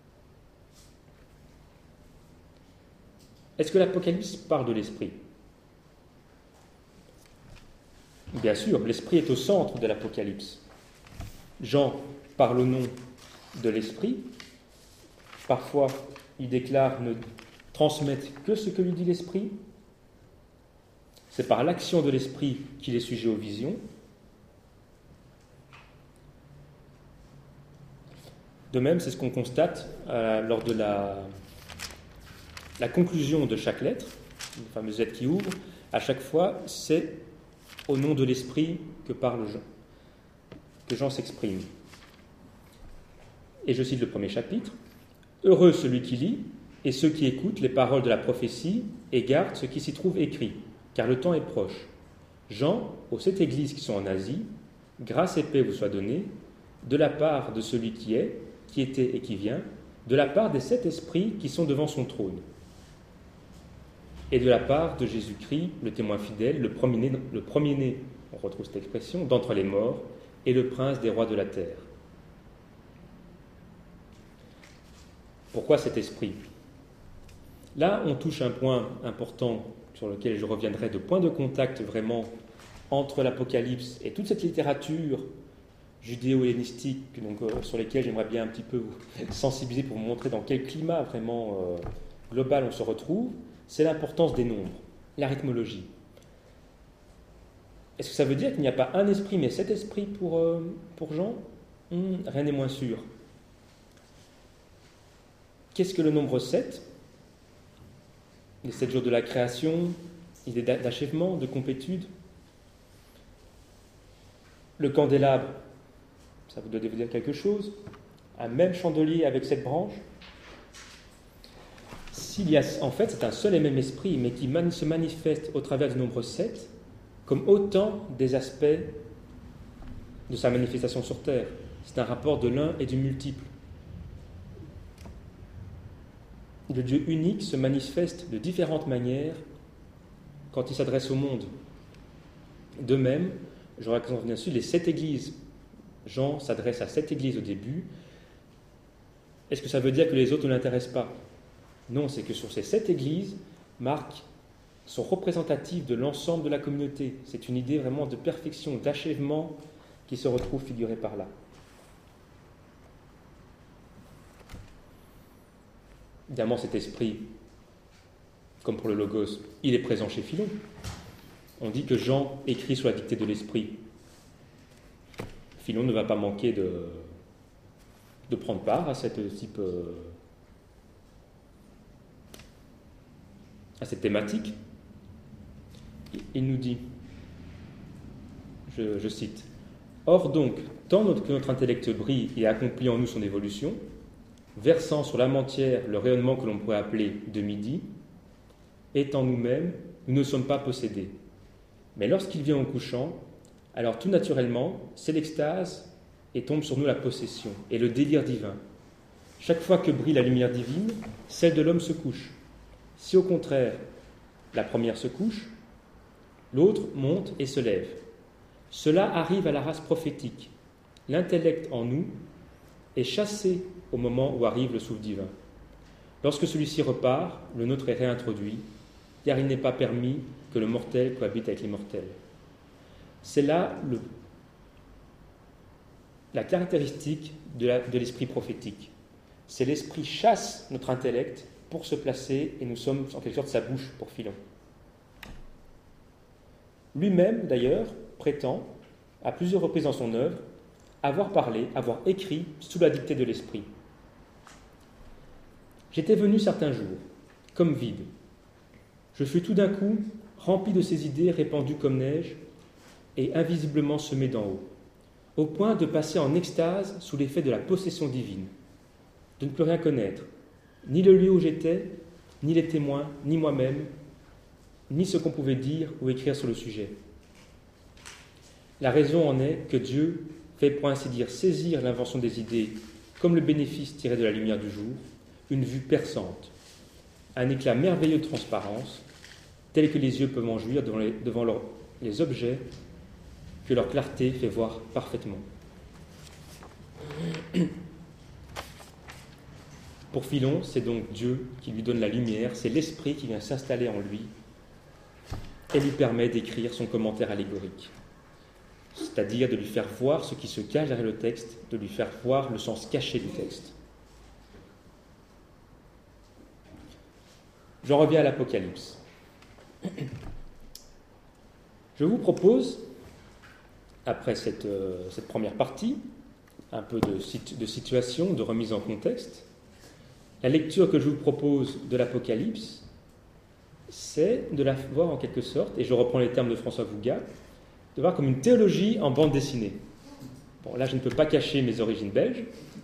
Speaker 2: Est-ce que l'Apocalypse parle de l'Esprit ? Bien sûr, l'Esprit est au centre de l'Apocalypse. Jean parle au nom de l'Esprit. Parfois, il déclare ne transmettre que ce que lui dit l'Esprit. C'est par l'action de l'Esprit qu'il est sujet aux visions. De même, c'est ce qu'on constate lors de la conclusion de chaque lettre, la fameuse lettre qui ouvre. À chaque fois, c'est au nom de l'Esprit que parle Jean, que Jean s'exprime. Et je cite le premier chapitre. « Heureux celui qui lit et ceux qui écoutent les paroles de la prophétie et gardent ce qui s'y trouve écrit, car le temps est proche. Jean, aux 7 églises qui sont en Asie, grâce et paix vous soient données, de la part de celui qui est, qui était et qui vient, de la part des 7 esprits qui sont devant son trône, et de la part de Jésus-Christ, le témoin fidèle, le premier-né, on retrouve cette expression, d'entre les morts, et le prince des rois de la terre. » Pourquoi cet esprit ? Là, on touche un point important sur lequel je reviendrai, de point de contact vraiment entre l'Apocalypse et toute cette littérature judéo-hellénistique, donc, sur lesquelles j'aimerais bien un petit peu vous sensibiliser pour vous montrer dans quel climat vraiment global on se retrouve, c'est l'importance des nombres, l'arithmologie. Est-ce que ça veut dire qu'il n'y a pas un esprit, mais 7 esprits pour Jean ? Rien n'est moins sûr. Qu'est-ce que le nombre 7 ? Les 7 jours de la création, idée d'achèvement, de complétude. Le candélabre, ça vous doit dire quelque chose. Un même chandelier avec 7 branches. En fait, c'est un seul et même esprit, mais qui se manifeste au travers du nombre 7 comme autant des aspects de sa manifestation sur terre. C'est un rapport de l'un et du multiple. Le Dieu unique se manifeste de différentes manières quand il s'adresse au monde. De même, je raconte bien sûr les 7 églises. Jean s'adresse à 7 églises au début. Est-ce que ça veut dire que les autres ne l'intéressent pas ? Non, c'est que sur ces 7 églises, Marc sont représentatifs de l'ensemble de la communauté. C'est une idée vraiment de perfection, d'achèvement qui se retrouve figurée par là. Évidemment, cet esprit, comme pour le Logos, il est présent chez Philon. On dit que Jean écrit sous la dictée de l'esprit. Philon ne va pas manquer de prendre part à cette thématique. Il nous dit, je cite, « Or donc, tant que notre intellect brille et accomplit en nous son évolution, versant sur l'âme entière le rayonnement que l'on pourrait appeler de midi, étant nous-mêmes, nous ne sommes pas possédés. Mais lorsqu'il vient au couchant, alors tout naturellement, c'est l'extase et tombe sur nous la possession et le délire divin. Chaque fois que brille la lumière divine, celle de l'homme se couche. Si au contraire, la première se couche, l'autre monte et se lève. Cela arrive à la race prophétique. L'intellect en nous est chassé au moment où arrive le souffle divin. Lorsque celui-ci repart, le nôtre est réintroduit, car il n'est pas permis que le mortel cohabite avec l'immortel. C'est là la caractéristique de l'esprit prophétique. C'est l'esprit chasse notre intellect pour se placer, et nous sommes en quelque sorte sa bouche pour Philon. Lui-même, d'ailleurs, prétend, à plusieurs reprises dans son œuvre, avoir parlé, avoir écrit sous la dictée de l'esprit. J'étais venu certains jours, comme vide. Je fus tout d'un coup rempli de ces idées répandues comme neige et invisiblement semées d'en haut. au point de passer en extase sous l'effet de la possession divine, de ne plus rien connaître, ni le lieu où j'étais, ni les témoins, ni moi-même, ni ce qu'on pouvait dire ou écrire sur le sujet. La raison en est que Dieu fait pour ainsi dire saisir l'invention des idées comme le bénéfice tiré de la lumière du jour, une vue perçante, un éclat merveilleux de transparence, tel que les yeux peuvent en jouir devant les objets que leur clarté fait voir parfaitement. Pour Philon, c'est donc Dieu qui lui donne la lumière, c'est l'esprit qui vient s'installer en lui et lui permet d'écrire son commentaire allégorique, c'est-à-dire de lui faire voir ce qui se cache derrière le texte, de lui faire voir le sens caché du texte. J'en reviens à l'Apocalypse. Je vous propose, après cette première partie, un peu de situation, de remise en contexte, la lecture que je vous propose de l'Apocalypse, c'est de la voir en quelque sorte, et je reprends les termes de François Vouga, de voir comme une théologie en bande dessinée. Bon, là, je ne peux pas cacher mes origines belges.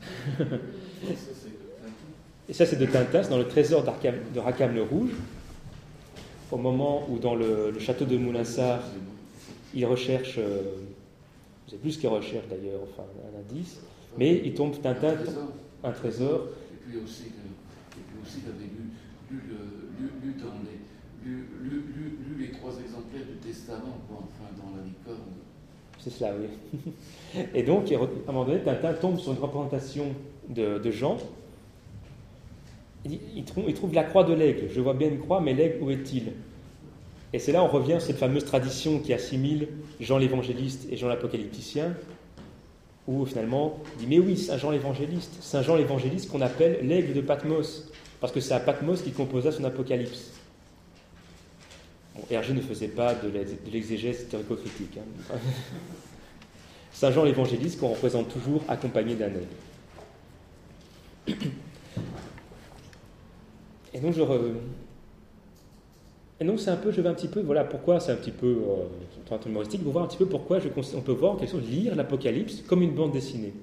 Speaker 2: Et ça, c'est de Tintin, c'est dans le trésor de Rackham le Rouge, au moment où, dans le château de Moulinsart, il recherche, je ne sais plus ce qu'il recherche d'ailleurs, enfin, un indice, mais il tombe, Tintin, un trésor.
Speaker 3: Et puis aussi, il avait lu les 3 exemplaires du Testament, quoi, enfin, dans la licorne.
Speaker 2: C'est cela, oui. Et donc, à un moment donné, Tintin tombe sur une représentation de Jean. Il trouve la croix de l'aigle. Je vois bien une croix, mais l'aigle, où est-il? Et c'est là on revient à cette fameuse tradition qui assimile Jean l'évangéliste et Jean l'apocalypticien, où finalement, il dit mais oui, Saint Jean l'évangéliste qu'on appelle l'aigle de Patmos, parce que c'est à Patmos qu'il composa son Apocalypse. Bon, Hergé ne faisait pas de l'exégèse théorico-critique. Hein. Saint Jean l'évangéliste qu'on représente toujours accompagné d'un aigle. Et donc c'est un peu, je vais un petit peu, voilà pourquoi c'est un petit peu un peu humoristique, pour voir un petit peu pourquoi on peut voir en quelque sorte lire l'Apocalypse comme une bande dessinée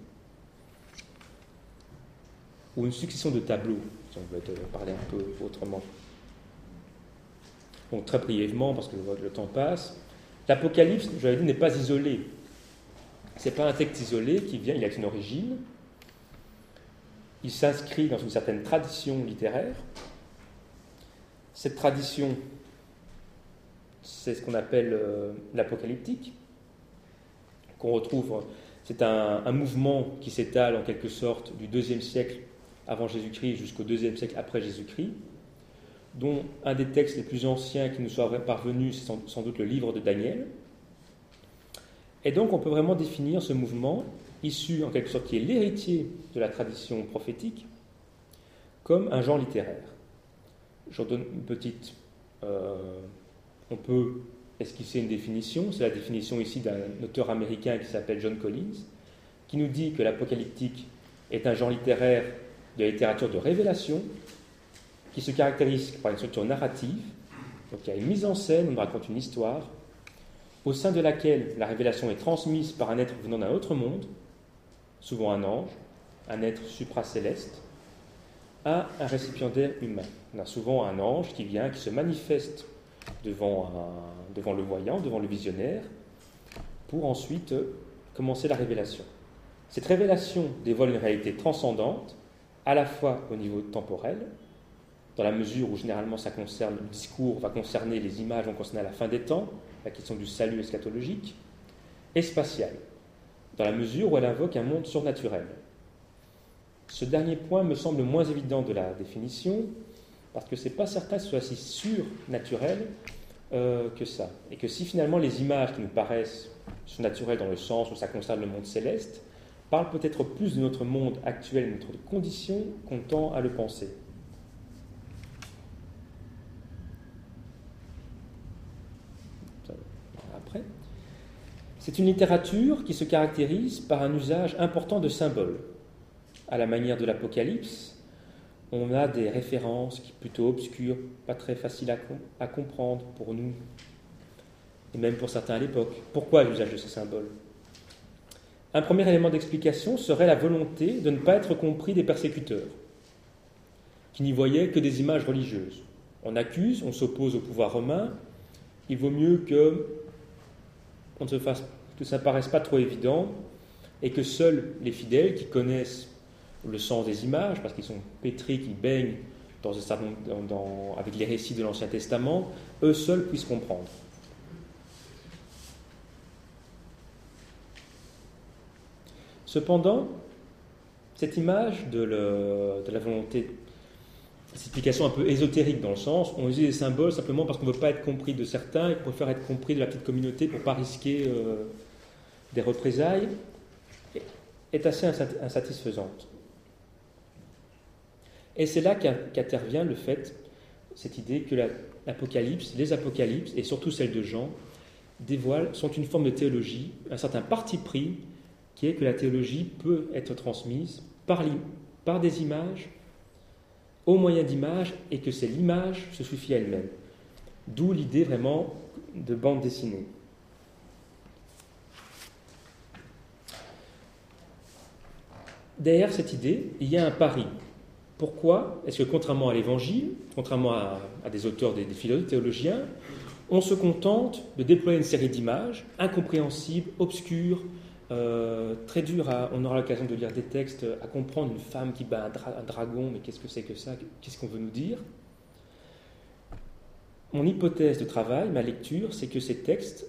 Speaker 2: ou une succession de tableaux, si on veut parler un peu autrement. Donc très brièvement, parce que le temps passe, l'Apocalypse, j'avais dit, n'est pas isolé. C'est pas un texte isolé qui vient, il a une origine, il s'inscrit dans une certaine tradition littéraire. Cette tradition, c'est ce qu'on appelle l'apocalyptique, qu'on retrouve, c'est un mouvement qui s'étale en quelque sorte du IIe siècle avant Jésus-Christ jusqu'au IIe siècle après Jésus-Christ, dont un des textes les plus anciens qui nous soit parvenu, c'est sans doute le livre de Daniel. Et donc on peut vraiment définir ce mouvement, issu en quelque sorte qui est l'héritier de la tradition prophétique, comme un genre littéraire. J'en donne une petite... on peut esquisser une définition, c'est la définition ici d'un auteur américain qui s'appelle John Collins, qui nous dit que l'apocalyptique est un genre littéraire de la littérature de révélation, qui se caractérise par une structure narrative, donc il y a une mise en scène, on raconte une histoire, au sein de laquelle la révélation est transmise par un être venant d'un autre monde, souvent un ange, un être supracéleste, à un récipiendaire humain. On a souvent un ange qui vient, qui se manifeste devant le voyant, devant le visionnaire, pour ensuite commencer la révélation. Cette révélation dévoile une réalité transcendante, à la fois au niveau temporel, dans la mesure où généralement le discours va concerner, les images vont concerner la fin des temps, la question du salut eschatologique, et spatial, dans la mesure où elle invoque un monde surnaturel. Ce dernier point me semble moins évident de la définition, parce que ce n'est pas certain que ce soit si surnaturel que ça. Et que si finalement les images qui nous paraissent surnaturelles dans le sens où ça concerne le monde céleste, parlent peut-être plus de notre monde actuel, de notre condition, qu'on tend à le penser. Après, c'est une littérature qui se caractérise par un usage important de symboles. À la manière de l'Apocalypse, on a des références plutôt obscures, pas très faciles à comprendre pour nous, et même pour certains à l'époque. Pourquoi l'usage de ces symboles? Un premier élément d'explication serait la volonté de ne pas être compris des persécuteurs, qui n'y voyaient que des images religieuses. On accuse, on s'oppose au pouvoir romain, il vaut mieux que ça ne paraisse pas trop évident, et que seuls les fidèles qui connaissent le sens des images, parce qu'ils sont pétris, qu'ils baignent avec les récits de l'Ancien Testament, eux seuls puissent comprendre. Cependant, cette image de la volonté, cette explication un peu ésotérique dans le sens, on utilise des symboles simplement parce qu'on ne veut pas être compris de certains et qu'on préfère être compris de la petite communauté pour ne pas risquer des représailles, est assez insatisfaisante. Et c'est là qu'intervient cette idée que l'Apocalypse, les Apocalypses, et surtout celle de Jean, sont une forme de théologie, un certain parti pris, qui est que la théologie peut être transmise par des images, au moyen d'images, et que c'est l'image se suffit à elle-même. D'où l'idée vraiment de bande dessinée. Derrière cette idée, il y a un pari. Pourquoi est-ce que, contrairement à l'Évangile, contrairement à des auteurs, des philosophes, des théologiens, on se contente de déployer une série d'images incompréhensibles, obscures, très dures on aura l'occasion de lire des textes, à comprendre une femme qui bat un dragon, mais qu'est-ce que c'est que ça? Qu'est-ce qu'on veut nous dire? Mon hypothèse de travail, ma lecture, c'est que ces textes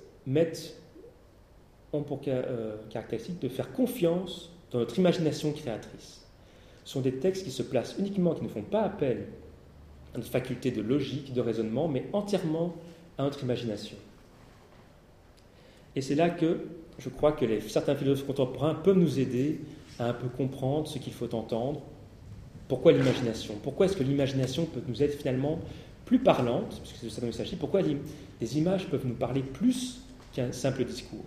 Speaker 2: ont pour caractéristique de faire confiance dans notre imagination créatrice. Ce sont des textes qui se placent uniquement, qui ne font pas appel à notre faculté de logique, de raisonnement, mais entièrement à notre imagination. Et c'est là que je crois que certains philosophes contemporains peuvent nous aider à un peu comprendre ce qu'il faut entendre. Pourquoi l'imagination? Pourquoi est-ce que l'imagination peut nous être finalement plus parlante, puisque c'est de ça dont il s'agit? Pourquoi les images peuvent nous parler plus qu'un simple discours?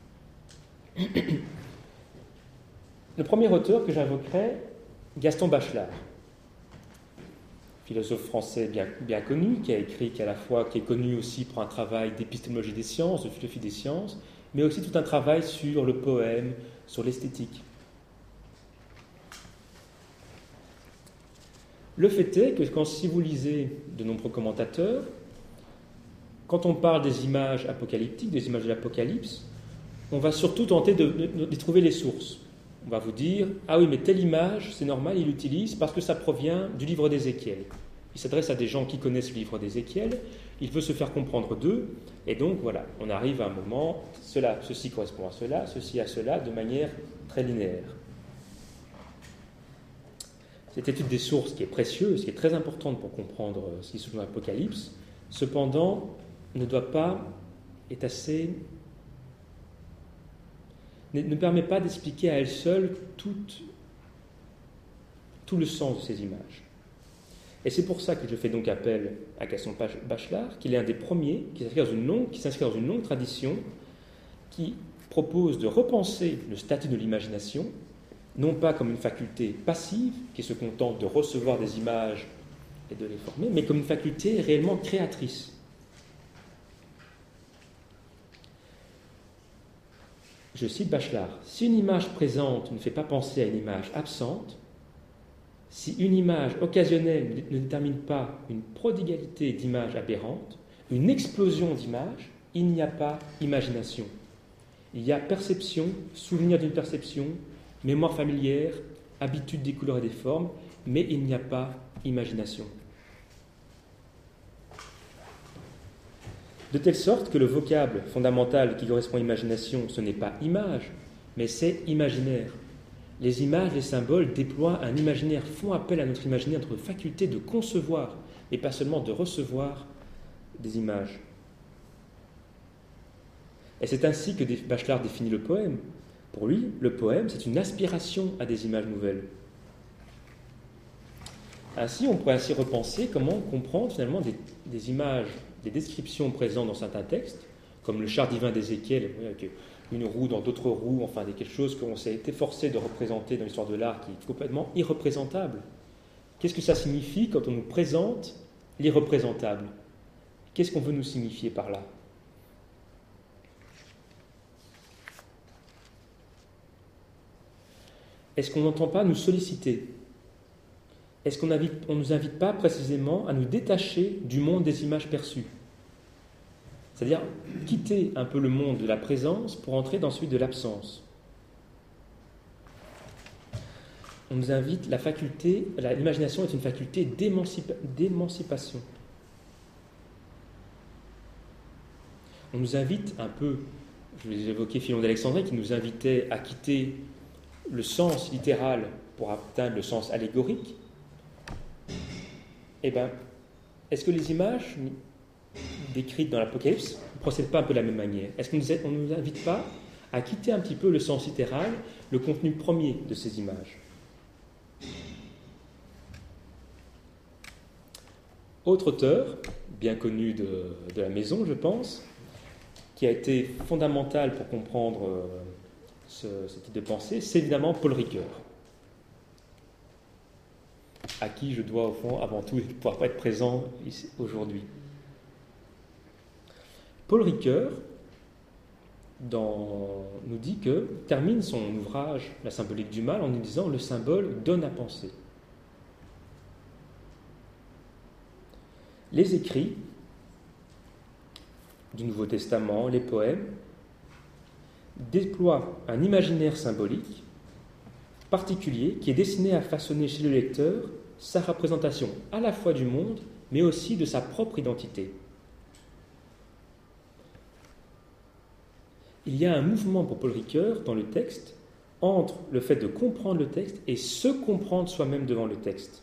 Speaker 2: Le premier auteur que j'invoquerai, Gaston Bachelard, philosophe français bien connu, qui est connu aussi pour un travail d'épistémologie des sciences, de philosophie des sciences, mais aussi tout un travail sur le poème, sur l'esthétique. Le fait est que si vous lisez de nombreux commentateurs, quand on parle des images apocalyptiques, des images de l'Apocalypse, on va surtout tenter de trouver les sources. On va vous dire, ah oui, mais telle image, c'est normal, il l'utilise parce que ça provient du livre d'Ézéchiel. Il s'adresse à des gens qui connaissent le livre d'Ézéchiel, il veut se faire comprendre d'eux, et donc voilà, on arrive à un moment, ceci correspond à cela, ceci à cela, de manière très linéaire. Cette étude des sources qui est précieuse, qui est très importante pour comprendre ce qui se joue dans l'Apocalypse, cependant, ne permet pas d'expliquer à elle seule tout le sens de ces images. Et c'est pour ça que je fais donc appel à Gaston Bachelard, qu'il est un des premiers qui s'inscrit dans une longue tradition qui propose de repenser le statut de l'imagination, non pas comme une faculté passive qui se contente de recevoir des images et de les former, mais comme une faculté réellement créatrice. Je cite Bachelard, « Si une image présente ne fait pas penser à une image absente, si une image occasionnelle ne détermine pas une prodigalité d'images aberrantes, une explosion d'images, il n'y a pas imagination. Il y a perception, souvenir d'une perception, mémoire familière, habitude des couleurs et des formes, mais il n'y a pas imagination. » De telle sorte que le vocable fondamental qui correspond à imagination, ce n'est pas image, mais c'est imaginaire. Les images, les symboles déploient un imaginaire, font appel à notre imaginaire, notre faculté de concevoir, et pas seulement de recevoir des images. Et c'est ainsi que Bachelard définit le poème. Pour lui, le poème, c'est une aspiration à des images nouvelles. Ainsi, on pourrait ainsi repenser comment comprendre finalement des images, des descriptions présentes dans certains textes, comme le char divin d'Ézéchiel, avec une roue dans d'autres roues, enfin quelque chose qu'on s'est été forcé de représenter dans l'histoire de l'art qui est complètement irreprésentable. Qu'est-ce que ça signifie quand on nous présente l'irreprésentable? Qu'est-ce qu'on veut nous signifier par là? est-ce qu'on n'entend pas nous solliciter? Est-ce qu'on ne nous invite pas précisément à nous détacher du monde des images perçues? C'est-à-dire quitter un peu le monde de la présence pour entrer dans celui de l'absence. On nous invite, l'imagination est une faculté d'émancipation. On nous invite un peu, je vais évoquer Philon d'Alexandrie, qui nous invitait à quitter le sens littéral pour atteindre le sens allégorique. Eh bien, est-ce que les images décrites dans l'Apocalypse ne procèdent pas un peu de la même manière? Est-ce qu'on ne nous invite pas à quitter un petit peu le sens littéral, le contenu premier de ces images? Autre auteur, bien connu de la maison, je pense, qui a été fondamental pour comprendre ce type de pensée, c'est évidemment Paul Ricoeur, à qui je dois au fond avant tout ne pouvoir pas être présent ici, aujourd'hui. Paul Ricoeur nous dit termine son ouvrage La symbolique du mal en nous disant « Le symbole donne à penser ». Les écrits du Nouveau Testament, les poèmes, déploient un imaginaire symbolique particulier qui est destiné à façonner chez le lecteur sa représentation à la fois du monde, mais aussi de sa propre identité. Il y a un mouvement pour Paul Ricoeur dans le texte entre le fait de comprendre le texte et se comprendre soi-même devant le texte.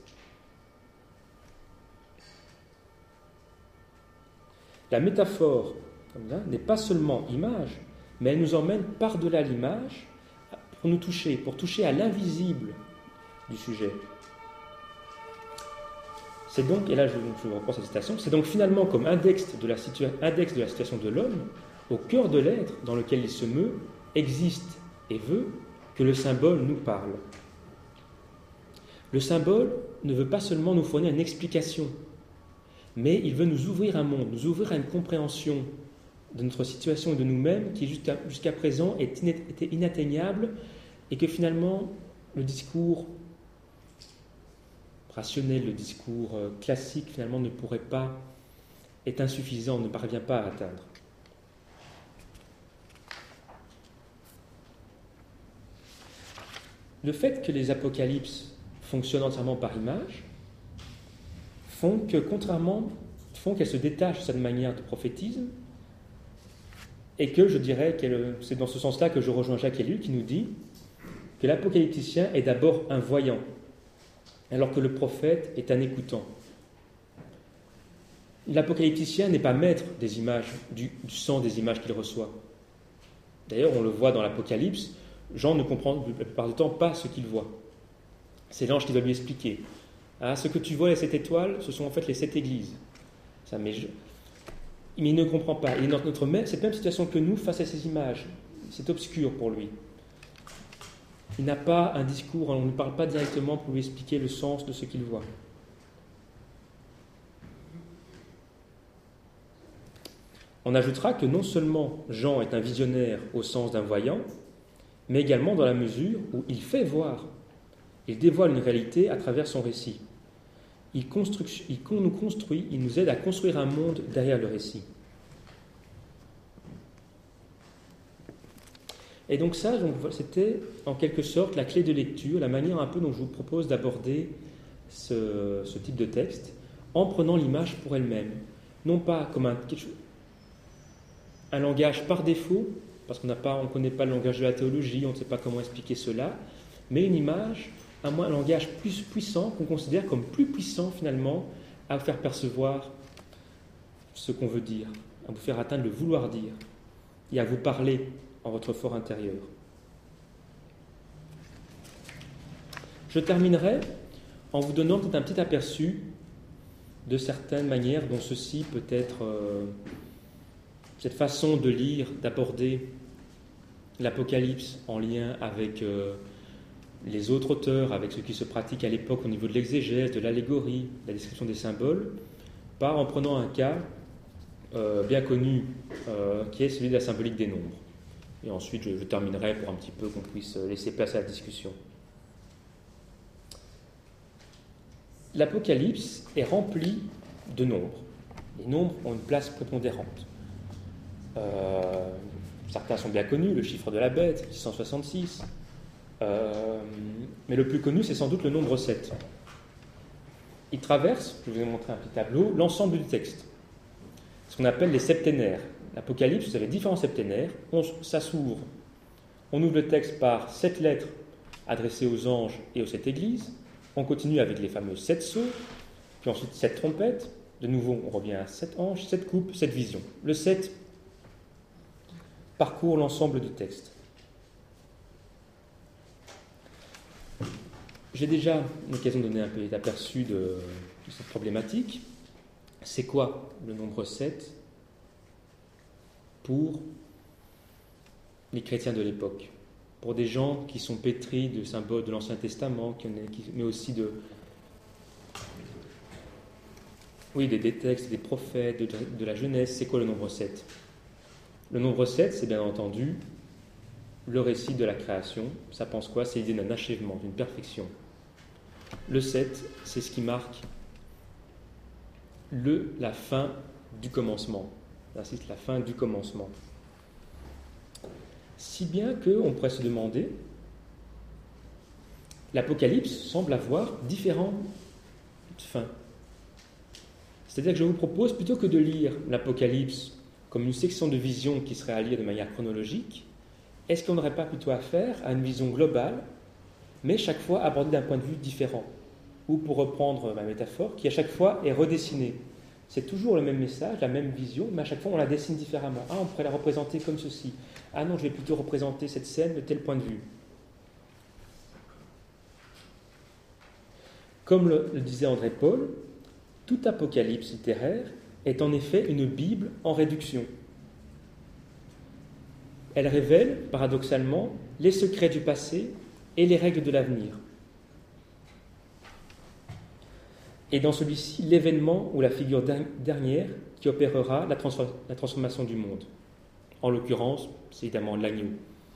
Speaker 2: La métaphore n'est pas seulement image, mais elle nous emmène par-delà l'image pour toucher à l'invisible du sujet. C'est donc, et là je reprends cette citation, c'est donc finalement comme index de la situation de l'homme, au cœur de l'être dans lequel il se meut, existe et veut que le symbole nous parle. Le symbole ne veut pas seulement nous fournir une explication, mais il veut nous ouvrir un monde, nous ouvrir à une compréhension de notre situation et de nous-mêmes qui jusqu'à présent était inatteignable et que finalement le discours rationnel, le discours classique finalement est insuffisant, ne parvient pas à atteindre. Le fait que les apocalypses fonctionnent entièrement par image font qu'elles se détachent de cette manière de prophétisme et que je dirais que c'est dans ce sens-là que je rejoins Jacques Ellul qui nous dit que l'apocalypticien est d'abord un voyant alors que le prophète est un écoutant. L'apocalypticien n'est pas maître des images, du sens des images qu'il reçoit. D'ailleurs, on le voit dans l'Apocalypse, Jean ne comprend la plupart du temps pas ce qu'il voit. C'est l'ange qui doit lui expliquer. Ah, ce que tu vois, les 7 étoiles, ce sont en fait les 7 églises. Mais il ne comprend pas. Il est dans cette même situation que nous face à ces images. C'est obscur pour lui. Il n'a pas un discours, on ne parle pas directement pour lui expliquer le sens de ce qu'il voit. On ajoutera que non seulement Jean est un visionnaire au sens d'un voyant, mais également dans la mesure où il fait voir. Il dévoile une réalité à travers son récit. Il nous aide à construire un monde derrière le récit. Et donc ça, c'était en quelque sorte la clé de lecture, la manière un peu dont je vous propose d'aborder ce type de texte, en prenant l'image pour elle-même. Non pas comme un langage par défaut, parce qu'on ne connaît pas le langage de la théologie, on ne sait pas comment expliquer cela, mais une image, un langage plus puissant, qu'on considère comme plus puissant finalement, à vous faire percevoir ce qu'on veut dire, à vous faire atteindre le vouloir dire, et à vous parler en votre fort intérieur. Je terminerai en vous donnant peut-être un petit aperçu de certaines manières dont ceci peut être, cette façon de lire, d'aborder l'Apocalypse en lien avec les autres auteurs, avec ce qui se pratique à l'époque au niveau de l'exégèse, de l'allégorie, de la description des symboles, par en prenant un cas bien connu qui est celui de la symbolique des nombres. Et ensuite, je terminerai pour un petit peu qu'on puisse laisser place à la discussion. l'Apocalypse est rempli de nombres. Les nombres ont une place prépondérante. Certains sont bien connus, le chiffre de la bête, 666. Mais le plus connu, c'est sans doute le nombre 7. Il traverse, je vous ai montré un petit tableau, l'ensemble du texte. Ce qu'on appelle les septénaires. L'Apocalypse, vous avez différents septénaires. Ça s'ouvre. On ouvre le texte par 7 lettres adressées aux anges et aux 7 églises. On continue avec les fameux 7 sceaux, puis ensuite 7 trompettes. De nouveau, on revient à 7 anges, 7 coupes, 7 visions. Le 7 parcourt l'ensemble du texte. J'ai déjà l'occasion de donner un peu d'aperçu de cette problématique. C'est quoi le nombre 7 pour les chrétiens de l'époque? Pour des gens qui sont pétris de symboles de l'Ancien Testament, mais aussi des textes, des prophètes, de la Genèse. C'est quoi le nombre 7? Le nombre 7, c'est bien entendu le récit de la création. Ça pense quoi? C'est l'idée d'un achèvement, d'une perfection. Le 7, c'est ce qui marque la fin du commencement. J'insiste, la fin du commencement. Si bien qu'on pourrait se demander, l'Apocalypse semble avoir différentes fins. C'est-à-dire que je vous propose, plutôt que de lire l'Apocalypse comme une section de vision qui serait à lire de manière chronologique, est-ce qu'on n'aurait pas plutôt affaire à une vision globale, mais chaque fois abordée d'un point de vue différent? Ou pour reprendre ma métaphore, qui à chaque fois est redessinée. C'est toujours le même message, la même vision, mais à chaque fois on la dessine différemment. Ah, on pourrait la représenter comme ceci. Ah non, je vais plutôt représenter cette scène de tel point de vue. Comme le disait André Paul, tout apocalypse littéraire est en effet une Bible en réduction. Elle révèle, paradoxalement, les secrets du passé et les règles de l'avenir. Et dans celui-ci, l'événement ou la figure dernière qui opérera la transformation du monde. En l'occurrence, c'est évidemment l'agneau.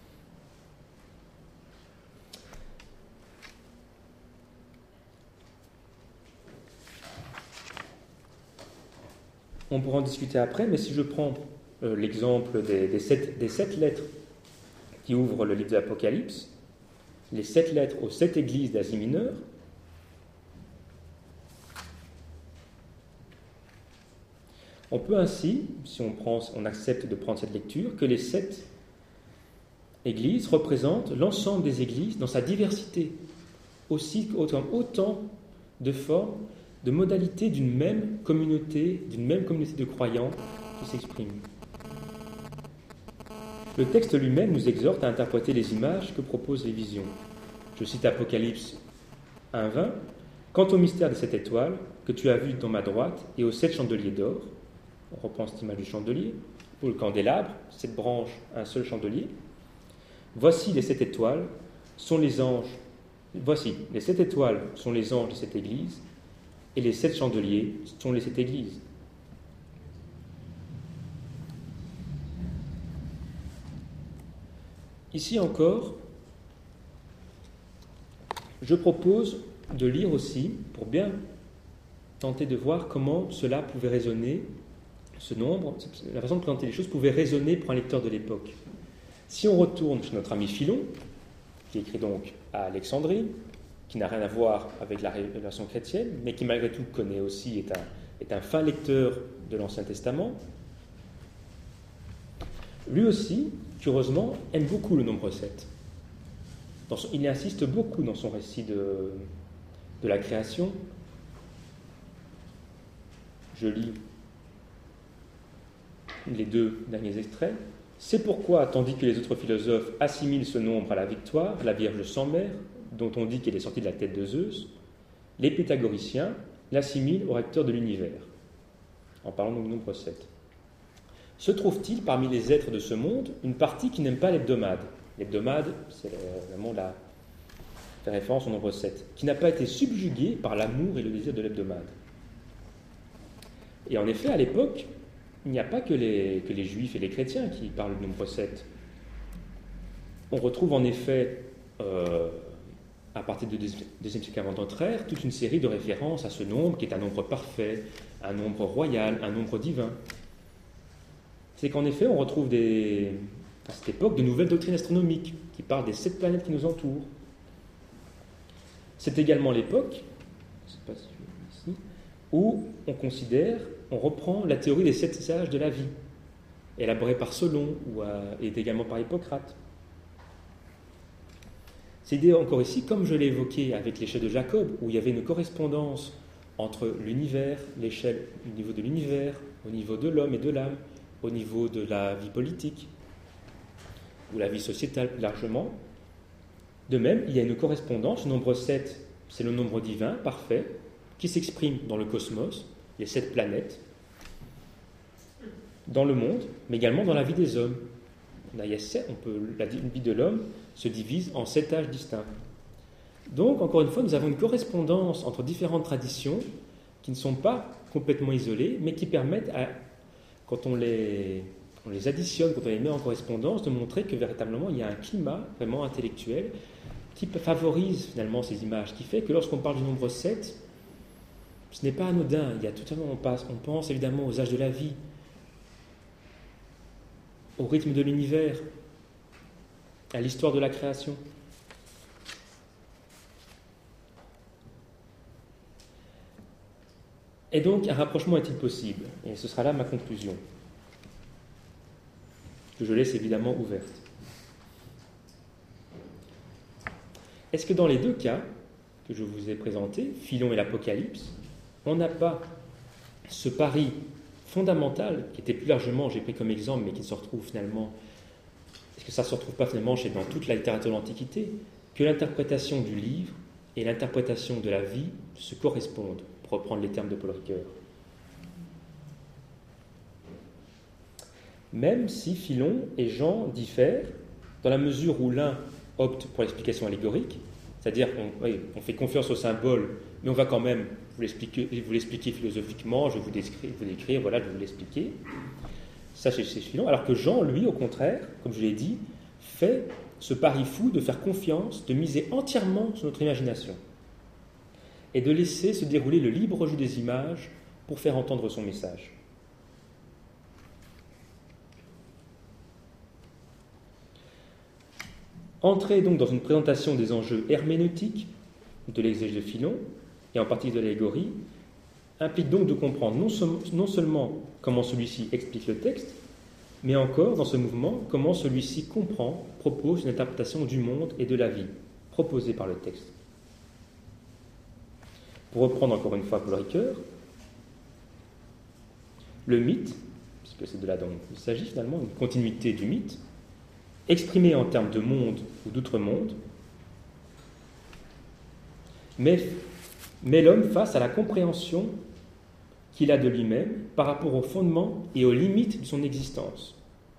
Speaker 2: On pourra en discuter après, mais si je prends l'exemple des sept lettres qui ouvrent le livre de l'Apocalypse, les 7 lettres aux 7 églises d'Asie mineure, on peut ainsi, si on accepte de prendre cette lecture, que les 7 églises représentent l'ensemble des églises dans sa diversité, autant de formes, de modalités d'une même communauté de croyants qui s'expriment. Le texte lui-même nous exhorte à interpréter les images que proposent les visions. Je cite Apocalypse 1:20. « Quant au mystère des 7 étoiles que tu as vu dans ma droite et aux 7 chandeliers d'or », on reprend cette image du chandelier, pour le candélabre, 7 branches, un seul chandelier. « Voici les 7 étoiles sont les anges. Voici, les 7 étoiles sont les anges de cette église, et les 7 chandeliers sont les 7 églises. » Ici encore, je propose de lire aussi, pour bien tenter de voir comment cela pouvait résonner, ce nombre, la façon de présenter les choses pouvait résonner pour un lecteur de l'époque. Si on retourne chez notre ami Philon, qui écrit donc à Alexandrie, qui n'a rien à voir avec la révélation chrétienne, mais qui malgré tout connaît aussi, est un fin lecteur de l'Ancien Testament, lui aussi, curieusement, aime beaucoup le nombre 7. Il y insiste beaucoup dans son récit de la création. Je lis les 2 derniers extraits. « C'est pourquoi, tandis que les autres philosophes assimilent ce nombre à la victoire, la Vierge sans mère, dont on dit qu'elle est sortie de la tête de Zeus, les pythagoriciens l'assimilent au recteur de l'univers. » En parlant donc du nombre 7. « Se trouve-t-il parmi les êtres de ce monde une partie qui n'aime pas l'hebdomade ?» L'hebdomade, c'est vraiment la référence au nombre 7, qui n'a pas été subjuguée par l'amour et le désir de l'hebdomade. Et en effet, à l'époque, il n'y a pas que les juifs et les chrétiens qui parlent du nombre 7. On retrouve en effet à partir du deuxième siècle avant notre ère, toute une série de références à ce nombre qui est un nombre parfait, un nombre royal, un nombre divin. C'est qu'en effet, on retrouve à cette époque de nouvelles doctrines astronomiques qui parlent des 7 planètes qui nous entourent. C'est également l'époque, je ne sais pas si je vais ici, où on reprend la théorie des 7 âges de la vie, élaborée par Solon et également par Hippocrate. C'est idée encore ici, comme je l'ai évoqué avec l'échelle de Jacob, où il y avait une correspondance entre l'univers, l'échelle au niveau de l'univers, au niveau de l'homme et de l'âme, au niveau de la vie politique, ou la vie sociétale plus largement. De même, il y a une correspondance, le nombre 7, c'est le nombre divin, parfait, qui s'exprime dans le cosmos, les 7 planètes, dans le monde, mais également dans la vie des hommes. La vie de l'homme se divise en 7 âges distincts. Donc, encore une fois, nous avons une correspondance entre différentes traditions qui ne sont pas complètement isolées, mais qui permettent, quand on les additionne, quand on les met en correspondance, de montrer que véritablement il y a un climat vraiment intellectuel qui favorise finalement ces images, qui fait que lorsqu'on parle du nombre 7, ce n'est pas anodin. Il y a on pense évidemment aux âges de la vie, au rythme de l'univers, à l'histoire de la création. Et donc, un rapprochement est-il possible? Et ce sera là ma conclusion, que je laisse évidemment ouverte. Est-ce que dans les 2 cas que je vous ai présentés, Philon et l'Apocalypse, on n'a pas ce pari fondamental, qui était plus largement, j'ai pris comme exemple, mais qui se retrouve finalement, est-ce que ça ne se retrouve pas finalement dans toute la littérature de l'Antiquité, que l'interprétation du livre et l'interprétation de la vie se correspondent, pour reprendre les termes de Paul Ricoeur. Même si Philon et Jean diffèrent, dans la mesure où l'un opte pour l'explication allégorique, c'est-à-dire qu'on fait confiance au symbole, mais on va quand même vous l'expliquer philosophiquement, je vais vous décrire, voilà, je vais vous l'expliquer. Ça, c'est Philon. Alors que Jean, lui, au contraire, comme je l'ai dit, fait ce pari fou de faire confiance, de miser entièrement sur notre imagination et de laisser se dérouler le libre jeu des images pour faire entendre son message. Entrer donc dans une présentation des enjeux herméneutiques de l'exégèse de Philon, et en particulier de l'allégorie, implique donc de comprendre non seulement comment celui-ci explique le texte, mais encore, dans ce mouvement, comment celui-ci propose une interprétation du monde et de la vie, proposée par le texte. Pour reprendre encore une fois Paul Ricoeur, le mythe, puisque c'est de là dont il s'agit finalement, une continuité du mythe, exprimé en termes de monde ou d'outre-monde, met l'homme face à la compréhension qu'il a de lui-même par rapport aux fondements et aux limites de son existence.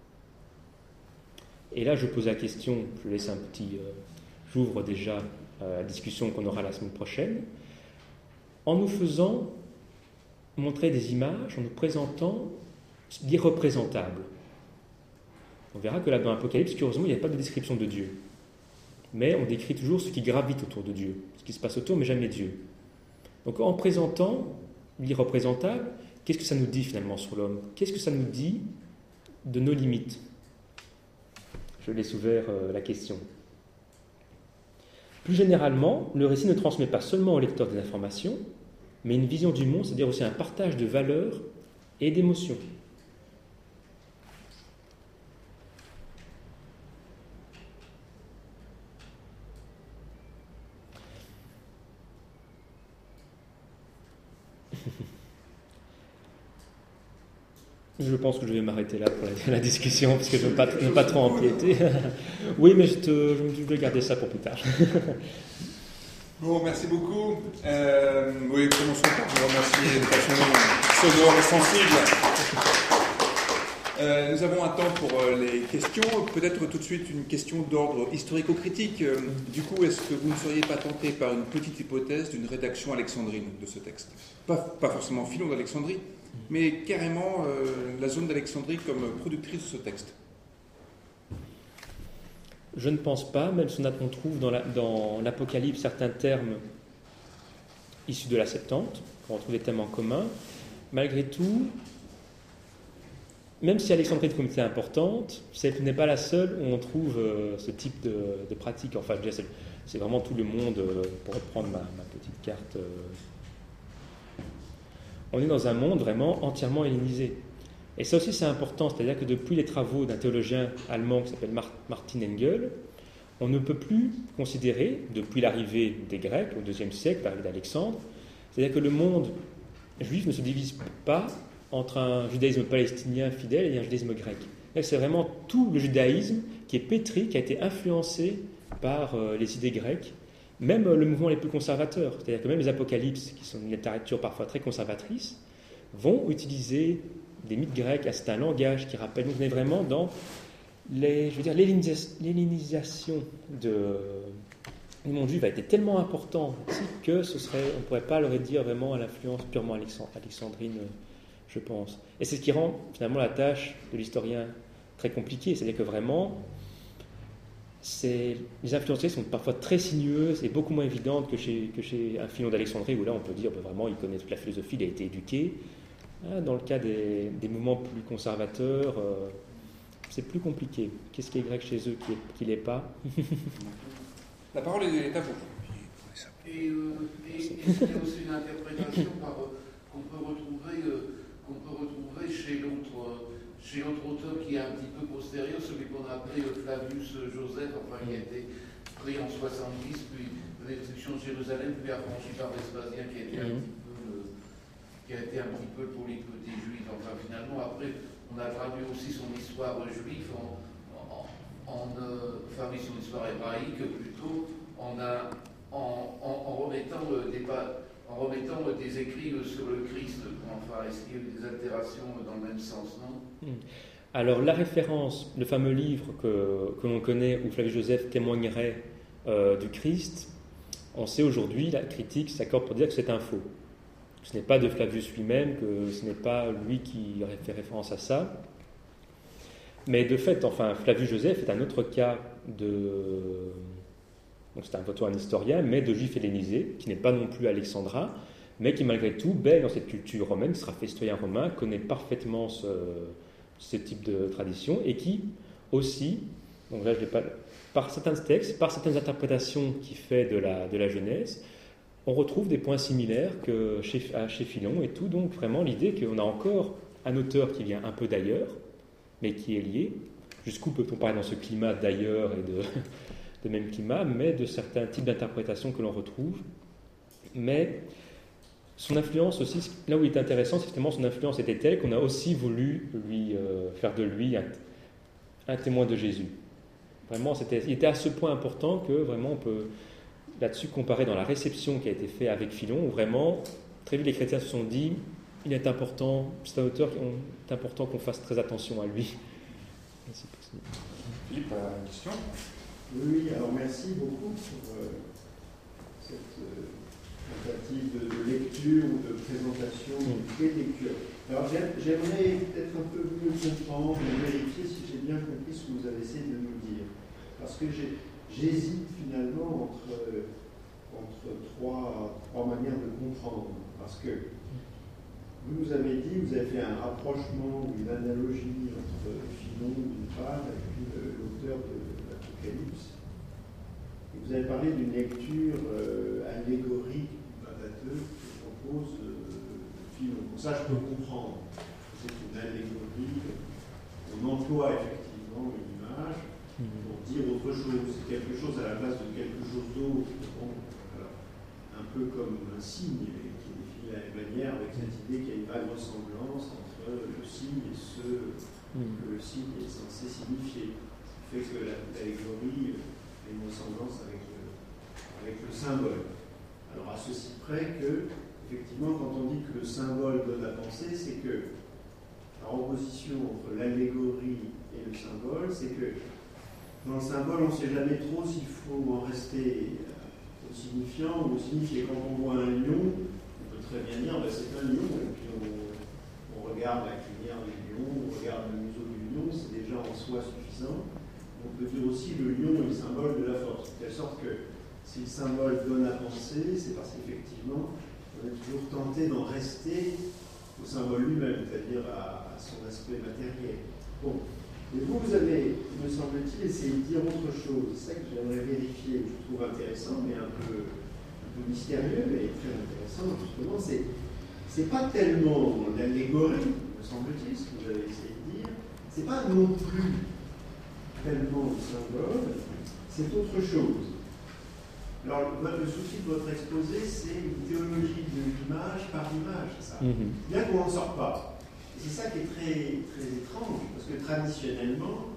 Speaker 2: Et là, je pose la question, je laisse j'ouvre déjà la discussion qu'on aura la semaine prochaine, en nous faisant montrer des images, en nous présentant l'irreprésentable. On verra que là, dans l'Apocalypse, curieusement, il n'y a pas de description de Dieu. Mais on décrit toujours ce qui gravite autour de Dieu, ce qui se passe autour, mais jamais Dieu. Donc en présentant l'irreprésentable, qu'est-ce que ça nous dit finalement sur l'homme? Qu'est-ce que ça nous dit de nos limites? Je laisse ouvert la question. Plus généralement, le récit ne transmet pas seulement au lecteur des informations, mais une vision du monde, c'est-à-dire aussi un partage de valeurs et d'émotions. Je pense que je vais m'arrêter là pour la discussion, parce que je ne veux pas trop empiéter. Oui, mais je vais garder ça pour plus tard.
Speaker 1: Bon, merci beaucoup. Oui, commençons par vous remercier de façon sonore et sensible. Nous avons un temps pour les questions. Peut-être tout de suite une question d'ordre historico-critique. Du coup, est-ce que vous ne seriez pas tenté par une petite hypothèse d'une rédaction alexandrine de ce texte? Pas forcément Philon d'Alexandrie, mais carrément la zone d'Alexandrie comme productrice de ce texte.
Speaker 2: je ne pense pas, même si on trouve dans l'Apocalypse certains termes issus de la Septante, on retrouve des thèmes en commun, malgré tout, même si Alexandrie est une communauté importante, ce n'est pas la seule où on trouve ce type de pratique. Enfin, je dirais, c'est vraiment tout le monde, pour reprendre ma petite carte. On est dans un monde vraiment entièrement hellénisé. Et ça aussi, c'est important, c'est-à-dire que depuis les travaux d'un théologien allemand qui s'appelle Martin Engel, on ne peut plus considérer, depuis l'arrivée des Grecs au IIe siècle, l'arrivée d'Alexandre, c'est-à-dire que le monde juif ne se divise pas entre un judaïsme palestinien fidèle et un judaïsme grec. C'est vraiment tout le judaïsme qui est pétri, qui a été influencé par les idées grecques, même le mouvement les plus conservateurs, c'est-à-dire que même les apocalypses, qui sont une littérature parfois très conservatrice, vont utiliser des mythes grecs. C'est un langage qui rappelle, nous on est vraiment dans l'hellénisation du monde juif a été tellement important que on ne pourrait pas le réduire vraiment à l'influence purement alexandrine, je pense. Et c'est ce qui rend finalement la tâche de l'historien très compliquée, c'est-à-dire que vraiment, les influences sont parfois très sinueuses et beaucoup moins évidentes que chez un Philon d'Alexandrie, où là on peut dire vraiment il connaît toute la philosophie, il a été éduqué. Dans le cas des mouvements plus conservateurs, c'est plus compliqué. Qu'est-ce qui est grec chez eux qui l'est pas?
Speaker 1: La parole est à vous.
Speaker 3: Et il y a aussi une interprétation qu'on peut retrouver chez l'autre auteur qui est un petit peu postérieur, celui qu'on a appelé Flavius Joseph, qui a été pris en 70, puis de l'exécution de Jérusalem, puis affranchi par Vespasien, qui a été un petit peu le polyclété juif. Enfin, finalement, après, on a traduit aussi son histoire juive son histoire hébraïque plutôt, en remettant des écrits sur le Christ. Enfin, est-ce qu'il y a eu des altérations dans le même sens, non?
Speaker 2: Alors, la référence, le fameux livre que l'on connaît, où Flavius Joseph témoignerait du Christ, on sait aujourd'hui, la critique s'accorde pour dire que c'est un faux. Ce n'est pas de Flavius lui-même, que ce n'est pas lui qui fait référence à ça. Mais de fait, Flavius Joseph est un autre cas donc c'est plutôt un historien, mais de juif hellénisé, qui n'est pas non plus alexandrin, mais qui malgré tout baigne dans cette culture romaine, qui sera fait historien romain, connaît parfaitement ce type de tradition, et qui aussi, donc là je l'ai pas, par certains textes, par certaines interprétations qu'il fait de la Genèse, on retrouve des points similaires que chez Philon et tout, donc vraiment l'idée qu'on a encore un auteur qui vient un peu d'ailleurs, mais qui est lié. Jusqu'où peut-on parler dans ce climat d'ailleurs et de même climat, mais de certains types d'interprétations que l'on retrouve. Mais son influence aussi, là où il est intéressant, c'est effectivement son influence était telle qu'on a aussi voulu faire de lui un témoin de Jésus. Vraiment, il était à ce point important que vraiment on peut là-dessus comparer dans la réception qui a été faite avec Philon, où vraiment, très vite les chrétiens se sont dit, il est important, c'est un auteur qui est important qu'on fasse très attention à lui.
Speaker 1: Philippe, une question?
Speaker 4: Oui, alors merci beaucoup pour cette tentative de lecture ou de présentation des lectures. Alors j'aimerais peut-être un peu mieux comprendre et vérifier si j'ai bien compris ce que vous avez essayé de nous dire. Parce que j'hésite finalement entre trois manières de comprendre. Parce que vous nous avez dit, vous avez fait un rapprochement ou une analogie entre Philon d'une part et puis l'auteur de l'Apocalypse. Et vous avez parlé d'une lecture allégorique, badateuse, que propose Philon. Pour ça, je peux comprendre. C'est une allégorie. On emploie effectivement une image pour dire autre chose. C'est quelque chose à la place de quelque chose d'autre. Bon, un peu comme un signe qui est défini de la même manière, avec cette idée qu'il y a une vague ressemblance entre le signe et ce que le signe est censé signifier. Ce qui fait que l'allégorie a une ressemblance avec le symbole. Alors à ceci près que, effectivement, quand on dit que le symbole donne la pensée, c'est que la opposition entre l'allégorie et le symbole, c'est que dans le symbole, on ne sait jamais trop s'il faut en rester au signifiant ou au signifié. Quand on voit un lion, on peut très bien dire c'est un lion, et puis on regarde la crinière du lion, on regarde le museau du lion, c'est déjà en soi suffisant. on peut dire aussi le lion est le symbole de la force. De telle sorte que si le symbole donne à penser, c'est parce qu'effectivement, on est toujours tenté d'en rester au symbole lui-même, c'est-à-dire à son aspect matériel. Bon. Et vous avez, me semble-t-il, essayé de dire autre chose. C'est ça que j'aimerais vérifier, que je trouve intéressant, mais un peu mystérieux, mais très intéressant, justement. C'est pas tellement l'allégorie, me semble-t-il, ce que vous avez essayé de dire. C'est pas non plus tellement le symbole, c'est autre chose. Alors, le souci de votre exposé, c'est une théologie de l'image par l'image, c'est ça. Bien qu'on n'en sorte pas. C'est ça qui est très, très étrange, parce que traditionnellement,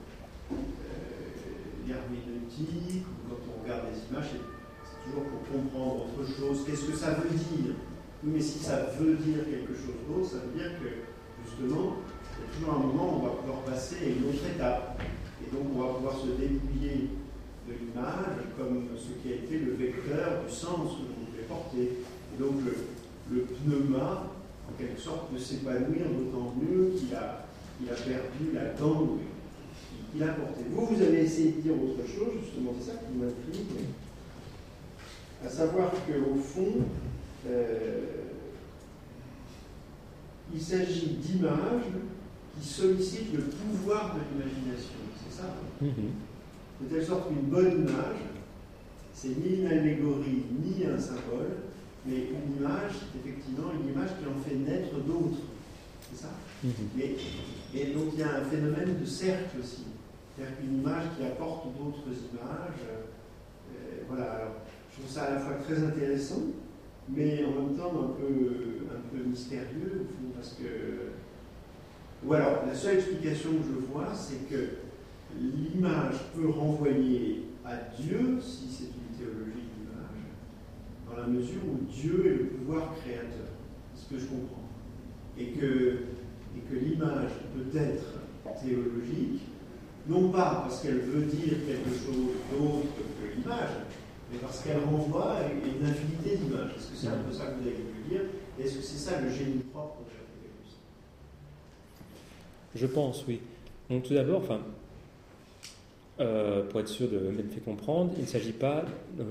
Speaker 4: l'herméneutique, quand on regarde les images, c'est toujours pour comprendre autre chose. Qu'est-ce que ça veut dire? Oui, mais si ça veut dire quelque chose d'autre, ça veut dire que, justement, il y a toujours un moment où on va pouvoir passer à une autre étape. Et donc, on va pouvoir se dépouiller de l'image comme ce qui a été le vecteur du sens que l'on voulait porter. Et donc, le pneuma, en quelque sorte, de s'épanouir d'autant mieux qu'il a perdu la gangue qu'il a portée. Vous avez essayé de dire autre chose, justement, c'est ça qui m'intrigue, à savoir qu'au fond, il s'agit d'images qui sollicitent le pouvoir de l'imagination, c'est ça? De telle sorte qu'une bonne image, c'est ni une allégorie, ni un symbole, mais une image, effectivement, une image qui en fait naître d'autres. C'est ça? Et donc il y a un phénomène de cercle aussi. C'est-à-dire qu'une image qui apporte d'autres images. Voilà, alors je trouve ça à la fois très intéressant, mais en même temps un peu mystérieux, au fond, parce que. Ou alors, la seule explication que je vois, c'est que l'image peut renvoyer à Dieu, si c'est une théologie de l'image, dans la mesure où Dieu est le pouvoir créateur. C'est ce que je comprends. Et que l'image peut être théologique, non pas parce qu'elle veut dire quelque chose d'autre que l'image, mais parce qu'elle renvoie à une infinité d'images. Est-ce que c'est un peu ça que vous avez voulu dire? Est-ce que c'est ça le génie propre de la théologie?
Speaker 2: Je pense, oui. Donc tout d'abord, pour être sûr de me faire comprendre, il ne s'agit pas,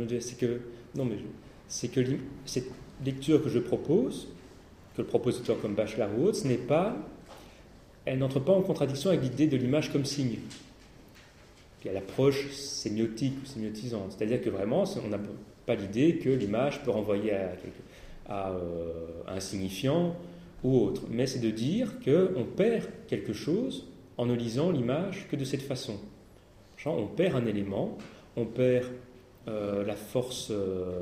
Speaker 2: c'est que cette lecture que je propose, que le propositeur comme Bachelard ou autre, elle n'entre pas en contradiction avec l'idée de l'image comme signe. Puis à l'approche sémiotique ou sémiotisante, c'est-à-dire que vraiment, on n'a pas l'idée que l'image peut renvoyer à un signifiant ou autre, mais c'est de dire qu'on perd quelque chose en ne lisant l'image que de cette façon. Genre, on perd un élément, on perd la force,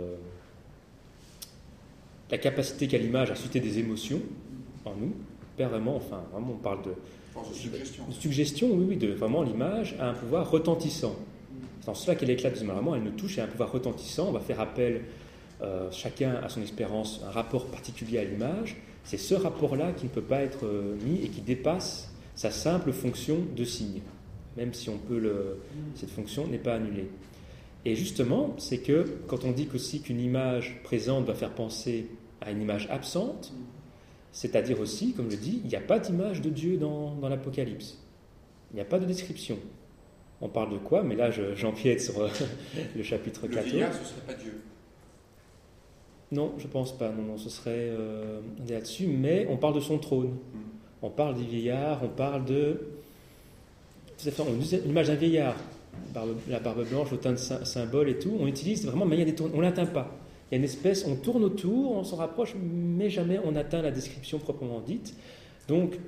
Speaker 2: la capacité qu'a l'image à susciter des émotions en nous, on perd vraiment, on parle de
Speaker 1: suggestion.
Speaker 2: De suggestion, oui, vraiment l'image a un pouvoir retentissant. C'est dans cela qu'elle éclate, vraiment, elle nous touche, elle a un pouvoir retentissant, on va faire appel, chacun à son expérience, un rapport particulier à l'image, c'est ce rapport-là qui ne peut pas être mis et qui dépasse sa simple fonction de signe, même si cette fonction n'est pas annulée. Et justement, c'est que quand on dit aussi qu'une image présente va faire penser à une image absente, c'est-à-dire aussi, comme je dis, il n'y a pas d'image de Dieu dans l'Apocalypse. Il n'y a pas de description. On parle de quoi? Mais là, j'empiète sur le chapitre 14.
Speaker 1: Le vieillard, ce ne serait pas Dieu.
Speaker 2: Non, je ne pense pas. Non, ce serait là-dessus. Mais on parle de son trône. On parle des vieillards, on parle de... L'image d'un vieillard, la barbe blanche, au teint de symbole et tout, on utilise vraiment de manière détournée. On ne l'atteint pas. Il y a une espèce, on tourne autour, on s'en rapproche, mais jamais on atteint la description proprement dite. Donc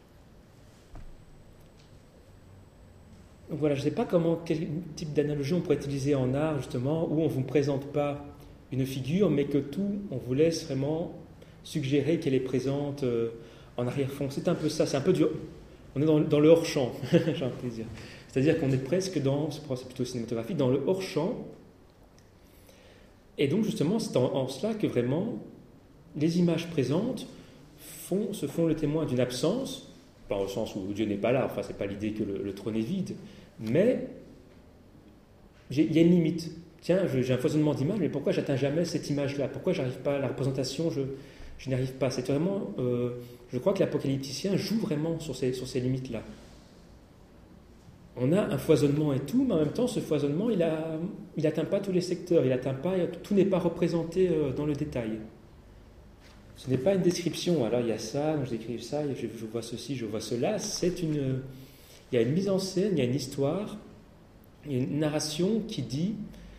Speaker 2: voilà, je ne sais pas quel type d'analogie on pourrait utiliser en art, justement, où on ne vous présente pas une figure, mais que tout, on vous laisse vraiment suggérer qu'elle est présente en arrière-fond. C'est un peu ça, c'est un peu dur. On est dans le hors-champ, j'ai un plaisir. C'est-à-dire qu'on est presque c'est plutôt cinématographique, dans le hors-champ. Et donc, justement, c'est en cela que vraiment, les images présentes se font le témoin d'une absence, pas au sens où Dieu n'est pas là, c'est pas l'idée que le trône est vide, mais il y a une limite. Tiens, j'ai un foisonnement d'images, mais pourquoi j'atteins jamais cette image-là? Pourquoi j'arrive pas à la représentation? Je n'y arrive pas. C'est vraiment, je crois que l'apocalypticien joue vraiment sur ces limites-là. on a un foisonnement et tout, mais en même temps, ce foisonnement, il n'atteint pas tous les secteurs, tout n'est pas représenté dans le détail. Ce n'est pas une description, alors il y a ça, je décris ça, je vois ceci, je vois cela, il y a une mise en scène, il y a une histoire, il y a une narration qui dit,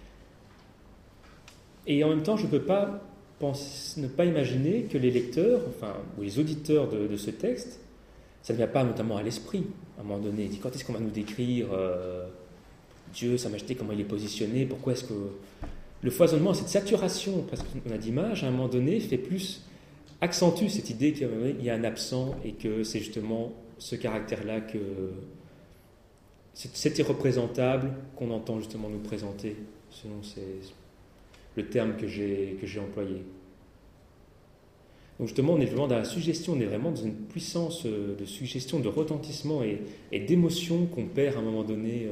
Speaker 2: et en même temps, je ne peux pas ne pas imaginer que les lecteurs, ou les auditeurs de ce texte, ça ne vient pas notamment à l'esprit, à un moment donné. Il dit, quand est-ce qu'on va nous décrire Dieu, Sa Majesté, comment il est positionné, pourquoi est-ce que... Le foisonnement, cette saturation, parce qu'on a d'image, à un moment donné, accentue cette idée qu'il y a un absent et que c'est justement ce caractère-là que... C'est irreprésentable qu'on entend justement nous présenter, selon le terme que j'ai employé. Donc justement, on est vraiment dans la suggestion, on est vraiment dans une puissance de suggestion, de retentissement et d'émotion qu'on perd à un moment donné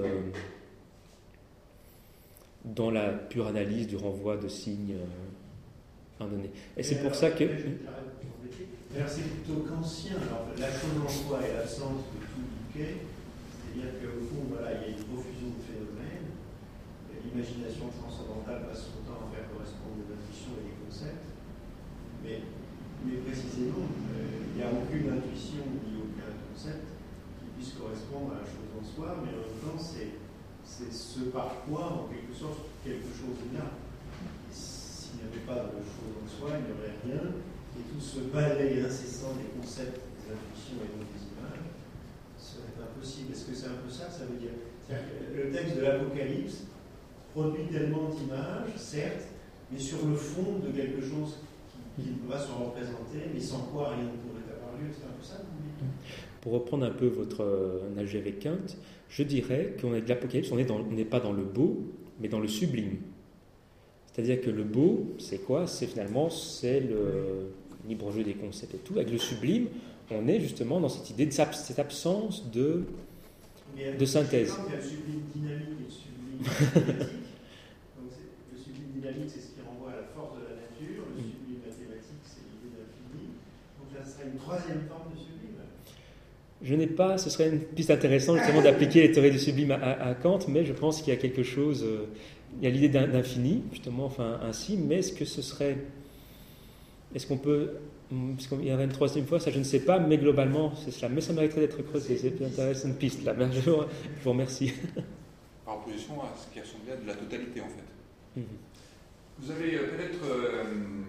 Speaker 2: dans la pure analyse du renvoi de signes donné. Et c'est pour ça que...
Speaker 4: C'est plutôt qu'ancien. Alors, la chose en soi est l'absence de tout bouquet, c'est-à-dire qu'au fond, il y a une profusion de phénomènes. L'imagination transcendantale passe son temps à faire correspondre des intuitions et des concepts, mais précisément, il n'y a aucune intuition ni aucun concept qui puisse correspondre à la chose en soi, mais en même temps, c'est ce par quoi, en quelque sorte, quelque chose est là. S'il n'y avait pas de chose en soi, il n'y aurait rien, et tout ce balai incessant des concepts, des intuitions et donc des images serait impossible. Est-ce que c'est un peu ça que ça veut dire? C'est-à-dire que le texte de l'Apocalypse produit tellement d'images, certes, mais sur le fond de quelque chose qui va se représenter, mais sans quoi rien ne pourrait avoir lieu. C'est un peu ça que vous dites?
Speaker 2: Pour reprendre un peu votre analogie avec Kant, je dirais qu'on est de l'Apocalypse, on n'est pas dans le beau, mais dans le sublime. C'est-à-dire que le beau, c'est quoi? C'est le libre jeu des concepts et tout. Avec le sublime, on est justement dans cette idée de cette absence de synthèse.
Speaker 4: Il y a le sublime dynamique et le sublime mathématique. Donc le sublime dynamique, c'est ce qui renvoie à la force de la nature. Le sublime mathématique, c'est l'idée de l'infini. Donc ça serait une troisième forme de sublime.
Speaker 2: Ce serait une piste intéressante justement d'appliquer les théories du sublime à Kant, mais je pense qu'il y a quelque chose, il y a l'idée d'infini, justement, ainsi, mais est-ce qu'on peut, parce qu'il y aurait une troisième fois, ça je ne sais pas, mais globalement c'est cela, mais ça mériterait d'être creusé, c'est plus intéressant, une piste là, je vous remercie.
Speaker 1: Par opposition à ce qui ressemblait à de la totalité en fait. Vous avez peut-être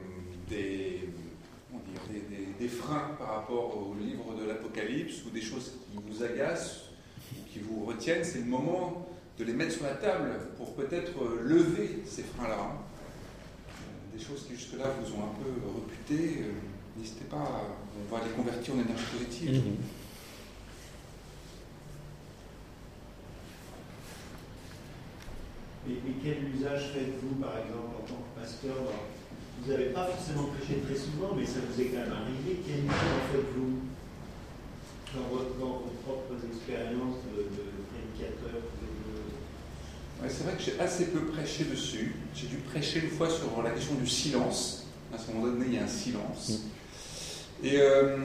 Speaker 1: des freins par rapport au livre de l'Apocalypse ou des choses qui vous agacent ou qui vous retiennent, c'est le moment de les mettre sur la table pour peut-être lever ces freins-là. Des choses qui jusque-là vous ont un peu rebuté, n'hésitez pas, on va les convertir en énergie positive.
Speaker 4: Et quel usage faites-vous, par exemple, en tant que pasteur? Vous n'avez pas forcément prêché très souvent, mais ça vous est quand même arrivé. Quel usage en faites-vous dans vos propres expériences de prédicateur?
Speaker 1: Ouais, c'est vrai que j'ai assez peu prêché dessus. J'ai dû prêcher une fois sur la question du silence. À ce moment donné, il y a un silence. Et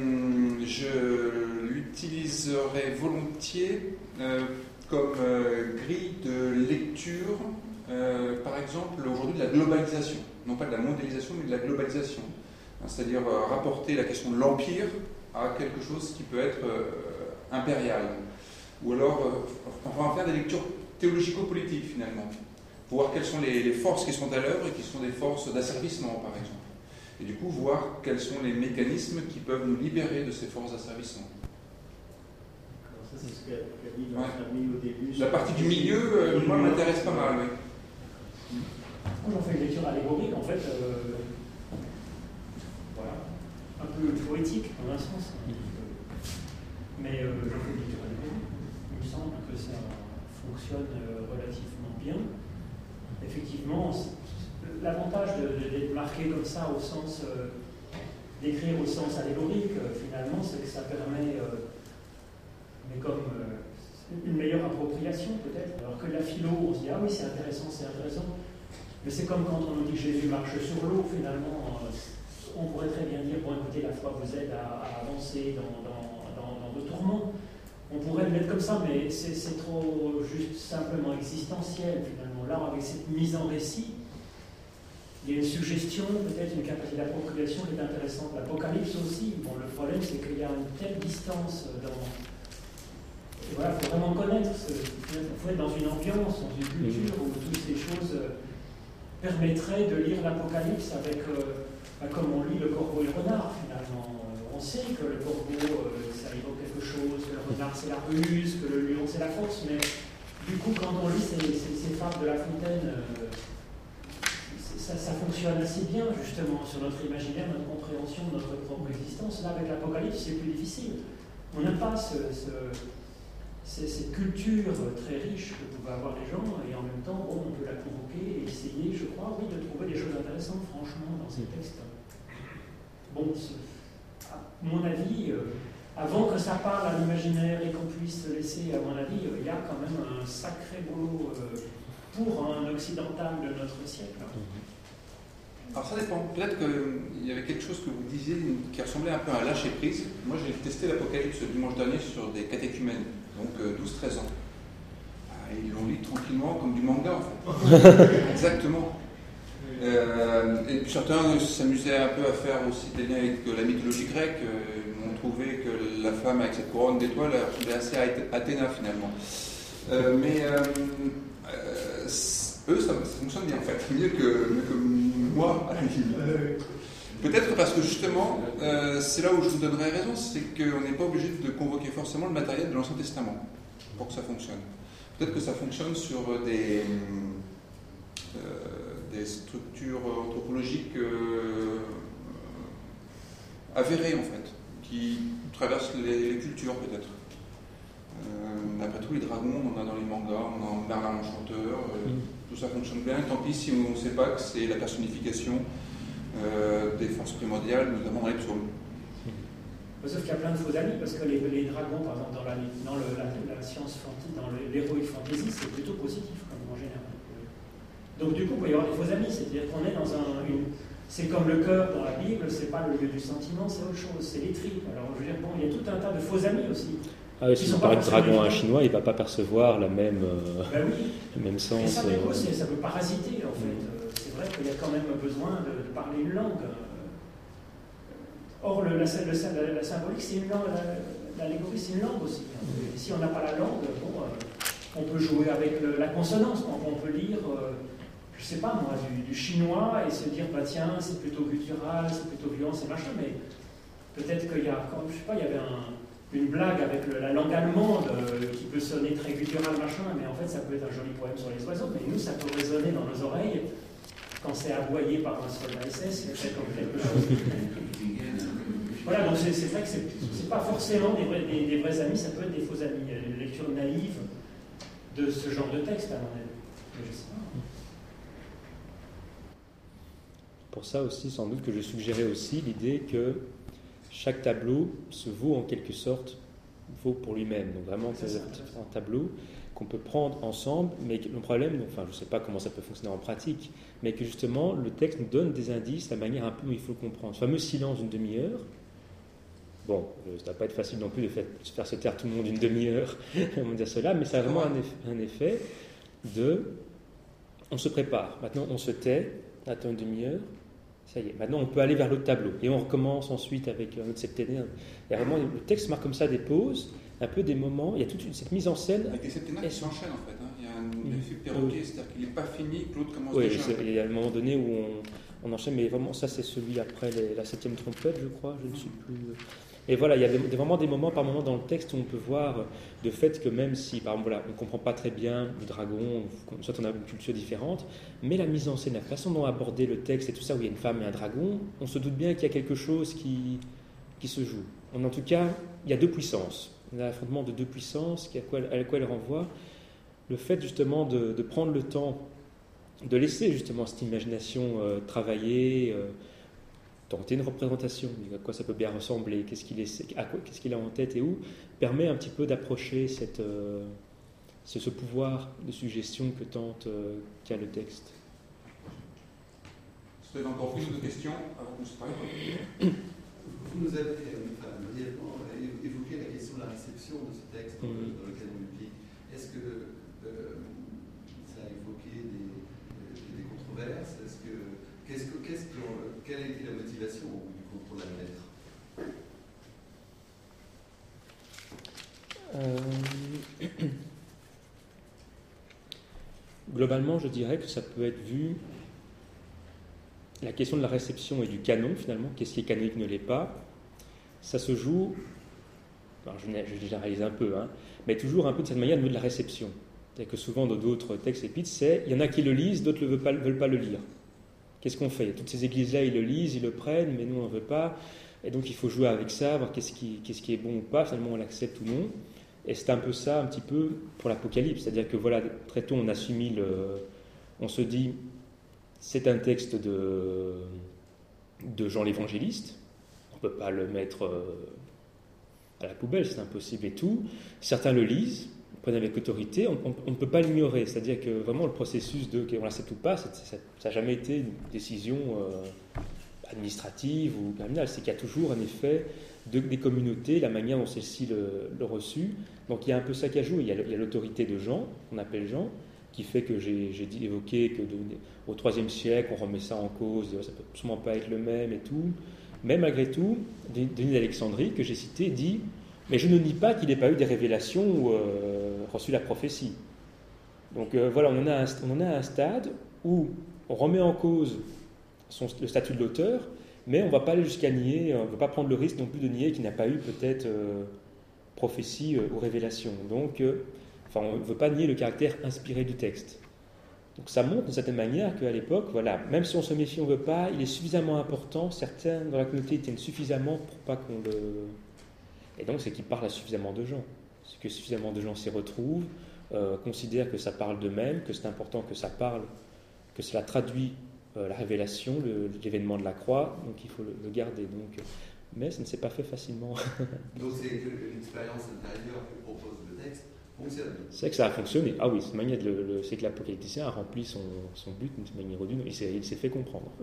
Speaker 1: je l'utiliserai volontiers comme grille de lecture, par exemple, aujourd'hui, de la globalisation. Non pas de la mondialisation, mais de la globalisation. C'est-à-dire rapporter la question de l'empire à quelque chose qui peut être impérial. Ou alors, on va faire des lectures théologico-politiques, finalement. Pour voir quelles sont les forces qui sont à l'œuvre et qui sont des forces d'asservissement, par exemple. Et du coup, voir quels sont les mécanismes qui peuvent nous libérer de ces forces d'asservissement.
Speaker 4: Ça, c'est ce qu'a dit notre ami au début.
Speaker 1: La partie du milieu, moi, m'intéresse pas mal, oui.
Speaker 5: Moi, j'en fais une lecture allégorique, en fait, voilà, un peu poétique, dans un sens. Mais j'en fais une lecture allégorique. Il me semble que ça fonctionne relativement bien. Effectivement, l'avantage d'être marqué comme ça, au sens, d'écrire au sens allégorique, finalement, c'est que ça permet, mais comme une meilleure appropriation, peut-être. Alors que la philo, on se dit, ah oui, c'est intéressant. Mais c'est comme quand on nous dit que Jésus marche sur l'eau, finalement, on pourrait très bien dire, bon écoutez, la foi vous aide à avancer dans vos tourments, On pourrait le mettre comme ça, mais c'est trop juste simplement existentiel finalement. Là, avec cette mise en récit, il y a une suggestion, peut-être une capacité d'appropriation qui est intéressante. L'Apocalypse aussi, bon, le problème c'est qu'il y a une telle distance dans... Et voilà, il faut vraiment connaître, il faut être dans une ambiance, dans une culture où toutes ces choses permettraient de lire l'Apocalypse avec, comme on lit le corbeau et le renard finalement. On sait que le corbeau, ça évoque quelque chose, que le renard c'est la ruse, que le lion c'est la force, mais du coup quand on lit ces fables de La Fontaine, ça fonctionne assez bien justement sur notre imaginaire, notre compréhension de notre propre existence. Là avec l'Apocalypse c'est plus difficile. On n'a pas cette culture très riche que pouvaient avoir les gens, et en même temps, bon, on peut la convoquer et essayer, je crois, oui, de trouver des choses intéressantes, franchement, dans ces textes. Bon, à mon avis, avant que ça parle à l'imaginaire et qu'on puisse laisser, à mon avis, il y a quand même un sacré boulot pour un occidental de notre siècle.
Speaker 1: Alors ça dépend. Peut-être qu'il y avait quelque chose que vous disiez qui ressemblait un peu à lâcher prise. Moi, j'ai testé l'Apocalypse dimanche dernier sur des catéchumènes, donc 12-13 ans. Ils l'ont lu tranquillement comme du manga, en fait. Exactement. Et puis certains s'amusaient un peu à faire aussi des liens avec la mythologie grecque. Ils ont trouvé que la femme avec cette couronne d'étoiles ressemblait assez à Athéna, finalement. Eux, ça fonctionne bien, en fait. Mieux que moi, à la limite. Peut-être parce que justement, c'est là où je vous donnerais raison, c'est qu'on n'est pas obligé de convoquer forcément le matériel de l'Ancien Testament pour que ça fonctionne. Peut-être que ça fonctionne sur des structures anthropologiques avérées, en fait, qui traversent les cultures, peut-être. Après tout, les dragons, on en a dans les mangas, on a Merlin l'Enchanteur, tout ça fonctionne bien. Tant pis si on ne sait pas que c'est la personnification des forces primordiales, notamment dans les psaumes.
Speaker 5: Sauf qu'il y a plein de faux amis, parce que les dragons, par exemple, dans la science fantasy, dans l'heroic fantasy, c'est plutôt positif, comme en général. Donc du coup, il peut y avoir des faux amis, c'est-à-dire qu'on est dans c'est comme le cœur dans la Bible, c'est pas le lieu du sentiment, c'est autre chose, c'est les tripes. Alors je veux dire, bon, il y a tout un tas de faux amis aussi.
Speaker 2: Ah oui, si on parle de dragon à un chinois, il ne va pas percevoir le même sens.
Speaker 5: Et ça, du coup, ça peut parasiter, en fait. C'est vrai qu'il y a quand même besoin de parler une langue. Or, la symbolique, c'est une langue, l'allégorie, c'est une langue aussi. Et si on n'a pas la langue, bon, on peut jouer avec la consonance. On peut lire, je sais pas moi, du chinois et se dire, bah tiens, c'est plutôt guttural, c'est plutôt violent, c'est machin, mais peut-être qu'il y a, je sais pas, il y avait une blague avec la langue allemande qui peut sonner très guttural, machin, mais en fait ça peut être un joli poème sur les oiseaux, mais nous ça peut résonner dans nos oreilles quand c'est aboyé par un soldat SS, c'est comme quelque chose. Voilà, donc c'est vrai que c'est pas forcément des vrais amis, ça peut être des faux amis. Il y a une lecture naïve de ce genre de texte, à mon avis. Mais je sais pas.
Speaker 2: Pour ça aussi, sans doute que je suggérais aussi l'idée que chaque tableau se vaut en quelque sorte, vaut pour lui-même. Donc vraiment, c'est un tableau qu'on peut prendre ensemble, mais le problème, enfin je ne sais pas comment ça peut fonctionner en pratique, mais que justement le texte nous donne des indices, la manière un peu où il faut le comprendre. Ce fameux silence d'une demi-heure, bon, ça ne va pas être facile non plus de faire se taire tout le monde une demi-heure, on va dire cela, mais ça a vraiment un effet de... On se prépare, maintenant on se tait, attend une demi-heure, ça y est, maintenant on peut aller vers l'autre tableau. Et on recommence ensuite avec notre septénaire. Il y a vraiment, le texte marque comme ça des pauses, un peu des moments, il y a toute cette mise en scène.
Speaker 1: Avec des septénaires qui s'enchaînent en fait. Hein. Il y a un effet perroquet, c'est-à-dire qu'il n'est pas fini, que l'autre commence déjà. Oui,
Speaker 2: il y a un moment donné où on enchaîne, mais vraiment ça c'est celui après la 7e trompette, je crois, je ne sais plus. Et voilà, il y a vraiment des moments par moment dans le texte où on peut voir de fait que même si, par exemple, voilà, on ne comprend pas très bien le dragon, soit on a une culture différente, mais la mise en scène, la façon dont aborder le texte et tout ça, où il y a une femme et un dragon, on se doute bien qu'il y a quelque chose qui se joue. En tout cas, il y a deux puissances. Il y a l'affrontement de deux puissances à quoi elle renvoie. Le fait justement de prendre le temps, de laisser justement cette imagination travailler, tenter une représentation, à quoi ça peut bien ressembler, qu'est-ce qu'il a en tête et où, permet un petit peu d'approcher ce pouvoir de suggestion qu'a le texte.
Speaker 1: Est-ce que vous avez encore une questions avant qu'on se parle ?
Speaker 6: Vous nous avez brièvement évoqué évoqué la question de la réception de ce texte dans le canon biblique. Est-ce que ça a évoqué des controverses? Quelle a été la motivation du coup pour la lettre?
Speaker 2: Globalement, je dirais que ça peut être vu, la question de la réception et du canon finalement, qu'est-ce qui est canonique ne l'est pas, ça se joue, alors je généralise un peu, mais toujours un peu de cette manière au niveau de la réception. C'est-à-dire que souvent dans d'autres textes épîtres, il y en a qui le lisent, d'autres ne veulent pas le lire. Qu'est-ce qu'on fait? Toutes ces églises-là, ils le lisent, ils le prennent, mais nous on ne veut pas, et donc il faut jouer avec ça, voir qu'est-ce qui est bon ou pas, finalement on l'accepte ou non. Et c'est un peu ça, un petit peu, pour l'Apocalypse. C'est-à-dire que, voilà, très tôt, on assimile, on se dit, c'est un texte de Jean l'Évangéliste. On ne peut pas le mettre à la poubelle, c'est impossible et tout. Certains le lisent, prennent avec autorité. On ne peut pas l'ignorer. C'est-à-dire que, vraiment, le processus de qu'on l'accepte ou pas, ça n'a jamais été une décision administrative ou criminelle. C'est qu'il y a toujours un effet des communautés, la manière dont celles-ci le reçu. Donc il y a un peu ça qui a joué. Il y a l'autorité de Jean, qu'on appelle Jean, qui fait que j'ai évoqué qu'au IIIe siècle, on remet ça en cause, ça ne peut absolument pas être le même et tout. Mais malgré tout, Denis d'Alexandrie, que j'ai cité, dit « Mais je ne nie pas qu'il n'ait pas eu des révélations ou reçu la prophétie. » Donc voilà, on en a un stade où on remet en cause le statut de l'auteur, mais on ne va pas aller jusqu'à nier, on ne va pas prendre le risque non plus de nier qu'il n'a pas eu peut-être prophétie ou révélation. Donc, on ne veut pas nier le caractère inspiré du texte. Donc ça montre d'une certaine manière qu'à l'époque, voilà, même si on se méfie, on ne veut pas, il est suffisamment important, certains dans la communauté tiennent suffisamment pour pas qu'on le... Et donc c'est qu'il parle à suffisamment de gens. C'est que suffisamment de gens s'y retrouvent, considèrent que ça parle d'eux-mêmes, que c'est important que ça parle, que cela traduit la révélation, l'événement de la croix, donc il faut le garder. Donc, mais ça ne s'est pas fait facilement.
Speaker 6: Donc c'est que l'expérience intérieure que propose le texte fonctionne.
Speaker 2: C'est que ça a fonctionné. Ah oui, c'est que l'apocalypticien a rempli son but d'une manière ou d'une, il s'est fait comprendre.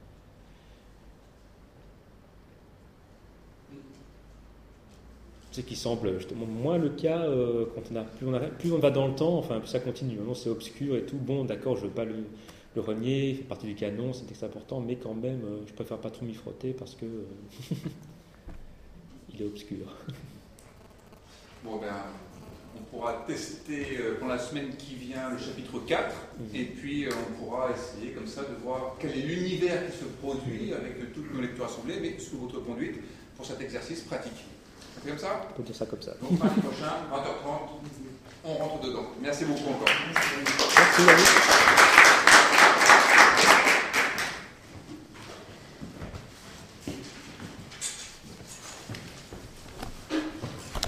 Speaker 2: C'est qui semble justement moins le cas quand plus on va dans le temps, enfin plus ça continue. Maintenant c'est obscur et tout. Bon, d'accord, je ne veux pas le renier, il fait partie du canon, c'est texte important, mais quand même, je préfère pas trop m'y frotter parce que il est obscur.
Speaker 1: Bon, on pourra tester pendant la semaine qui vient le chapitre 4, et puis on pourra essayer comme ça de voir quel est l'univers qui se produit avec toutes nos lectures assemblées, mais sous votre conduite, pour cet exercice pratique. C'est comme ça?
Speaker 2: On peut dire ça comme ça.
Speaker 1: Donc mardi prochain, 20h30, on rentre dedans. Merci beaucoup encore.
Speaker 2: Merci à vous.